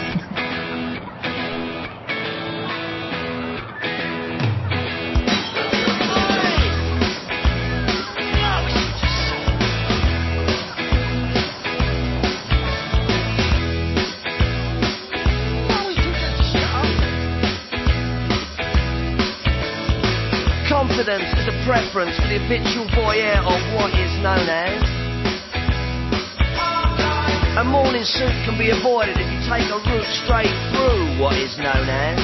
Confidence is a preference for the habitual voyeur of what is known as. A morning suit can be avoided if you take a route straight through what is known as.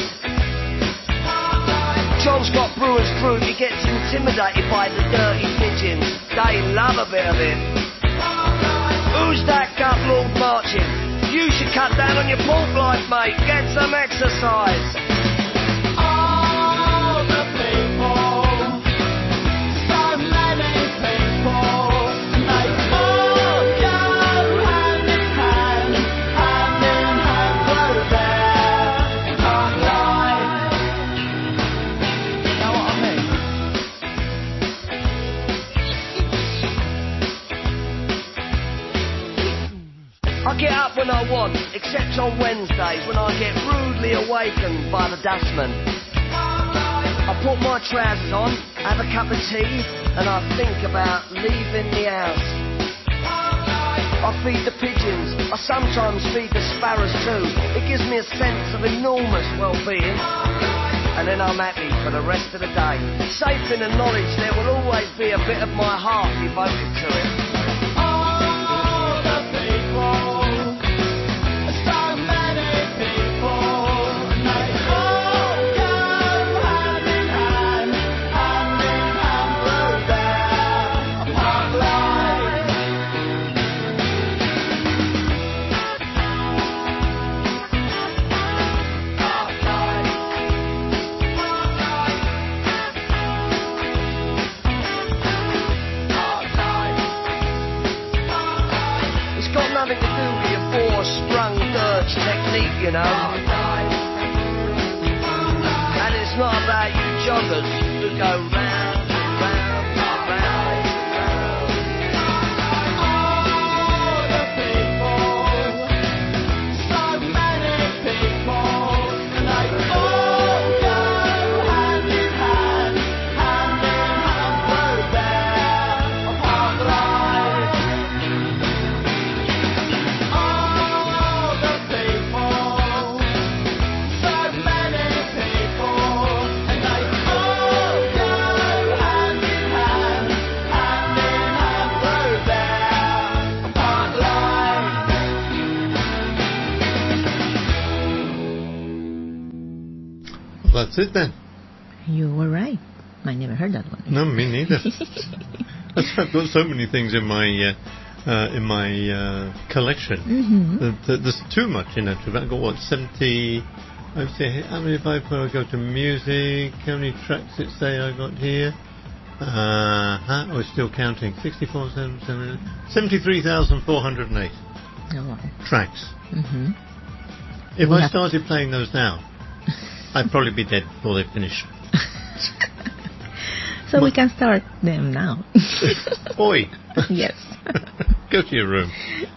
John Scott Brewer's crew, he gets intimidated by the dirty pigeons. They love a bit of it. Who's that gut lord marching? You should cut down on your pork life, mate. Get some exercise. All the people. I get up when I want, except on Wednesdays when I get rudely awakened by the dustman. I put my trousers on, have a cup of tea, and I think about leaving the house. I feed the pigeons, I sometimes feed the sparrows too. It gives me a sense of enormous well-being. And then I'm happy for the rest of the day, safe in the knowledge there will always be a bit of my heart devoted to it. All the people. Nothing to do with your four-sprung dirge technique, you know. And it's not about you joggers who go round and round and round and round. All the people, so many people, and they all go hand in hand, hand in hand through their park life. That's it then. You were right. I never heard that one. No, me neither. I've got so many things in my uh, uh, in my uh, collection. Mm-hmm. That, that there's too much in it. I've got what seventy. I say how many if I go to music? How many tracks it say I got here? Uh huh. Oh, it's still counting. Sixty-four, seventy-three thousand four hundred and eight Oh, wow. tracks. Mm-hmm. If We I have- started playing those now, I'd probably be dead before they finish. So we can start them now. Oi! Yes. Go to your room.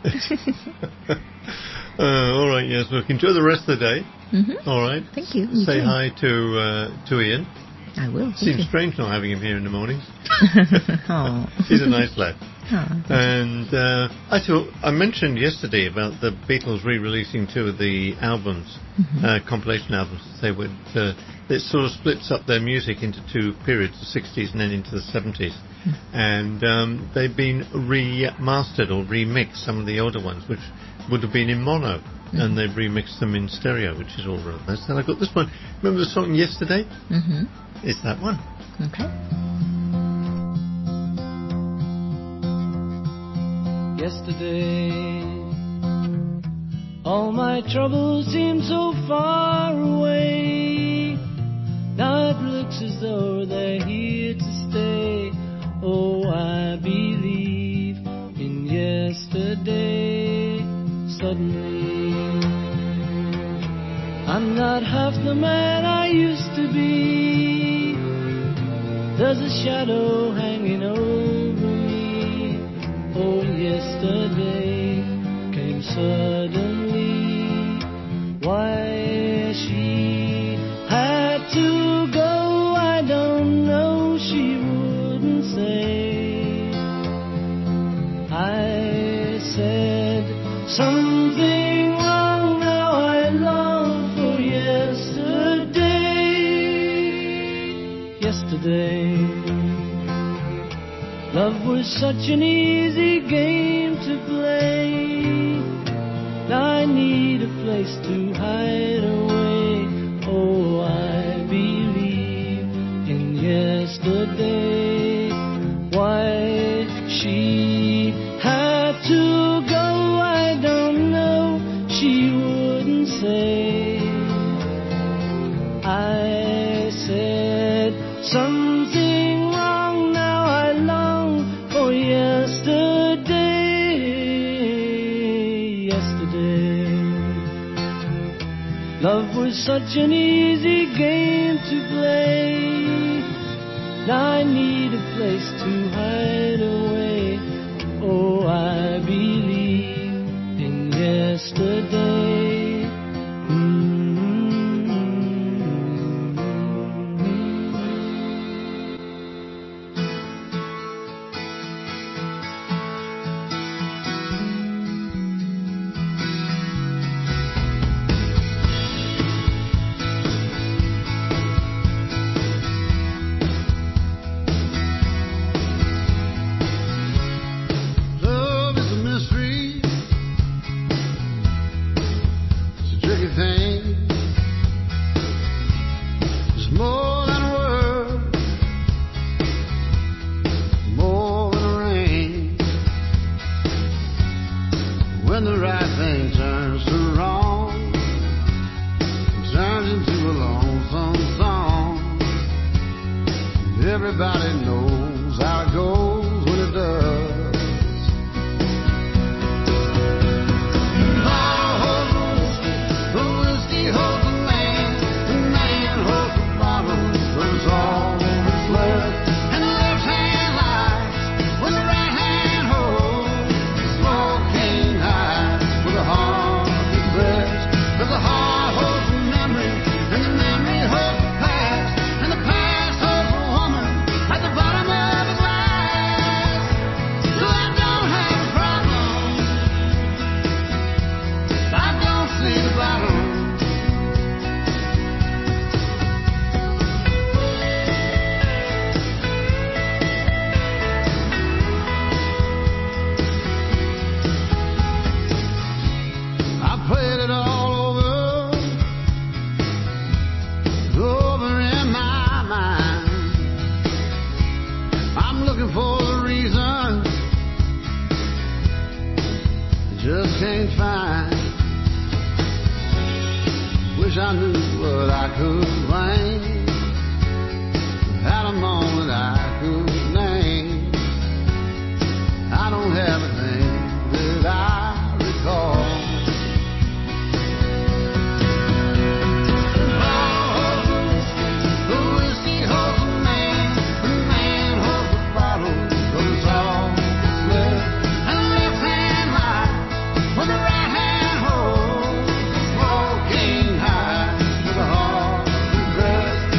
uh, all right, yes. Look, enjoy the rest of the day. Mm-hmm. All right. Thank you. You Say too. hi to uh, to I will. Thank Seems you. strange not having him here in the mornings. Oh. He's a nice lad. Ah, And uh, I thought, I mentioned yesterday about the Beatles re-releasing two of the albums, Mhm. uh, compilation albums. They would, uh, it sort of splits up their music into two periods, the sixties and then into the seventies. And um, they've been remastered or remixed, some of the older ones, which would have been in mono. And they've remixed them in stereo, which is all rather nice. And I got this one. Remember the song Yesterday? Mm-hmm. It's that one. Okay. Yesterday, all my troubles seem so far away. Now it looks as though they're here to stay. Oh, I believe in yesterday. Suddenly, I'm not half the man I used to be. There's a shadow hanging over me. Oh, yesterday came suddenly. Why she had to go, I don't know, she wouldn't say. I said something wrong, now I long for yesterday. Yesterday, love was such an easy game to play. Now I need a place to hide away. Oh, I believe in yesterday. Why she had to go, I don't know, she wouldn't say. I said something wrong, now I long for yesterday. Yesterday, love was such an easy game to play. Now I need a place to hide away. Oh, I believe in yesterday. Love is a mystery. It's a tricky thing. It's more than a word, more than a ring. When the right thing turns to wrong, it turns into a lonesome song. Everybody knows how it goes when it does. I played it all over, over in my mind. I'm looking for the reason, just can't find. Wish I knew what I could blame, had a moment I could name. I don't have a thing that I recall. With a heart regret.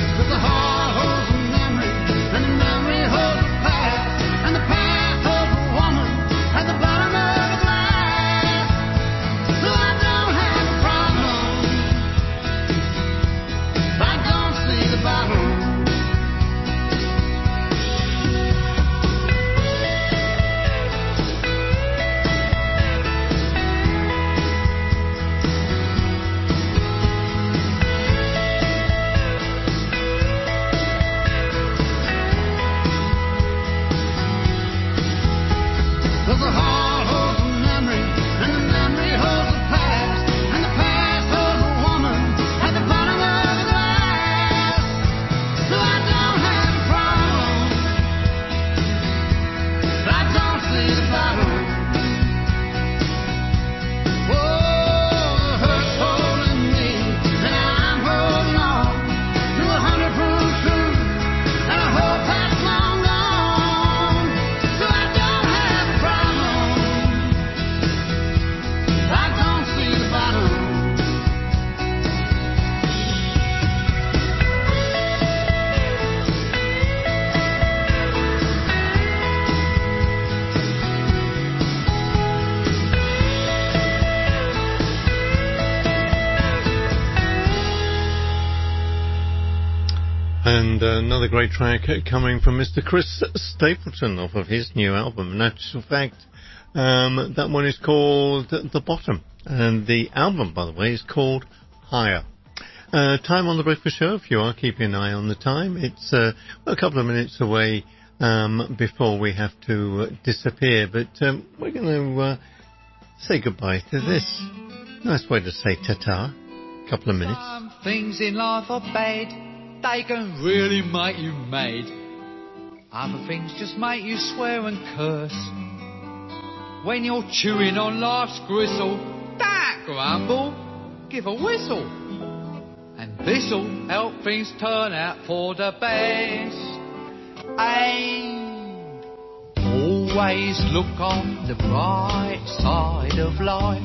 uh, another great track coming from Mister Chris Stapleton off of his new album. In actual fact, um, that one is called The Bottom. And the album, by the way, is called Higher. Uh, time on the Breakfast Show, if you are keeping an eye on the time. It's uh, a couple of minutes away um, before we have to uh, disappear. But um, we're going to uh, say goodbye to this. Nice way to say ta-ta. Couple of minutes. Some things in life are bad. They can really make you mad. Other things just make you swear and curse. When you're chewing on life's gristle, don't grumble, give a whistle. And this'll help things turn out for the best. And always look on the bright side of life.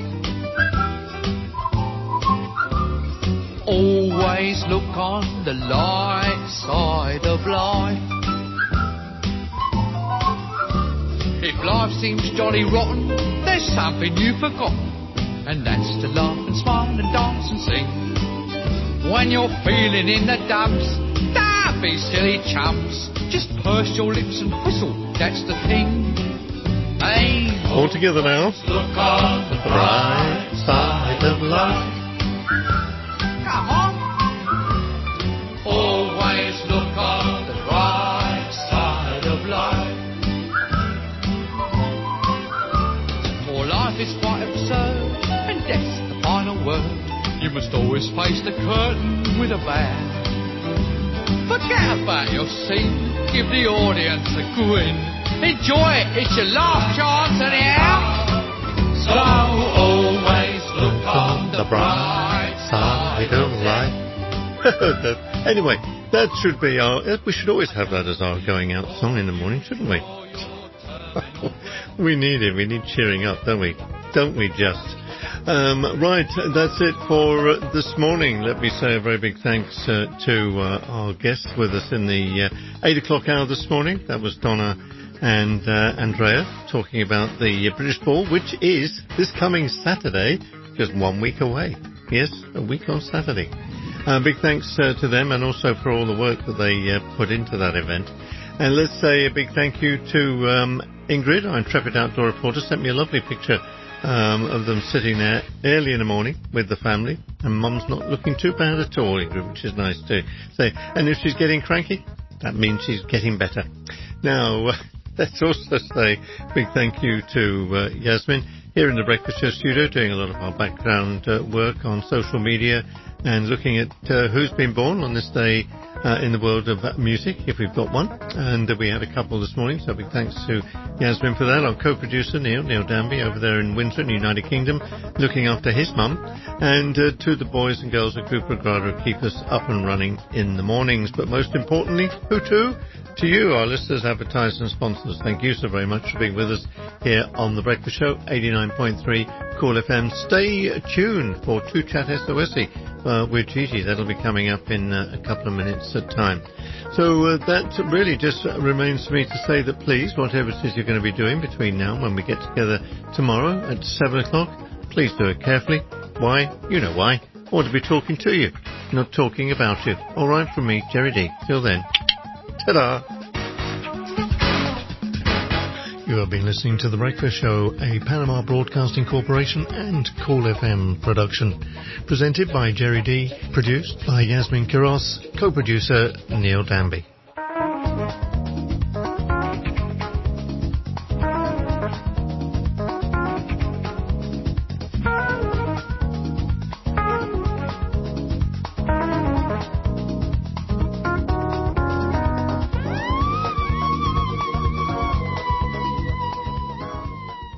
Always look on the light side of life. If life seems jolly rotten, there's something you've forgotten, and that's to laugh and smile and dance and sing. When you're feeling in the dumps, don't be silly chumps. Just purse your lips and whistle, that's the thing. Hey, all together now. Look on the bright side of life. Come on. Always look on the bright side of life. For life is quite absurd, and death's the final word. You must always face the curtain with a bow. Forget about your scene, give the audience a grin. Enjoy it, it's your last chance anyhow. So always look on the bright side of life. Anyway, that should be our... We should always have that as our going out song in the morning, shouldn't we? We need it. We need cheering up, don't we? Don't we just? Um, right, that's it for uh, this morning. Let me say a very big thanks uh, to uh, our guests with us in the uh, eight o'clock hour this morning. That was Donna and uh, Andrea talking about the uh, British Ball, which is this coming Saturday, just one week away. Yes, a week on Saturday. Uh, big thanks uh, to them, and also for all the work that they uh, put into that event. And let's say a big thank you to um, Ingrid, our intrepid outdoor reporter, sent me a lovely picture um, of them sitting there early in the morning with the family, and Mum's not looking too bad at all, Ingrid, which is nice to say. And if she's getting cranky, that means she's getting better. Now, uh, let's also say a big thank you to uh, Yasmin here in the Breakfast Show studio, doing a lot of our background uh, work on social media and looking at uh, who's been born on this day uh, in the world of uh, music, if we've got one. And uh, we had a couple this morning, so big thanks to Yasmin for that. Our co-producer, Neil, Neil Danby, over there in Windsor, in the United Kingdom, looking after his mum. And uh, to the boys and girls at Cooper Grada who keep us up and running in the mornings. But most importantly, who to? To you, our listeners, advertisers and sponsors. Thank you so very much for being with us here on The Breakfast Show, eighty-nine point three Cool F M. Stay tuned for two Chat S O S E uh, with Gigi. That'll be coming up in uh, a couple of minutes at time. So uh, that really just remains for me to say that please, whatever it is you're going to be doing between now and when we get together tomorrow at seven o'clock, please do it carefully. Why? You know why. I want to be talking to you, not talking about you. All right, from me, Jerry D. Till then. Ta-da! You have been listening to The Breakfast Show, a Panama Broadcasting Corporation and Cool F M production. Presented by Jerry D. Produced by Yasmin Kiros. Co-producer Neil Danby.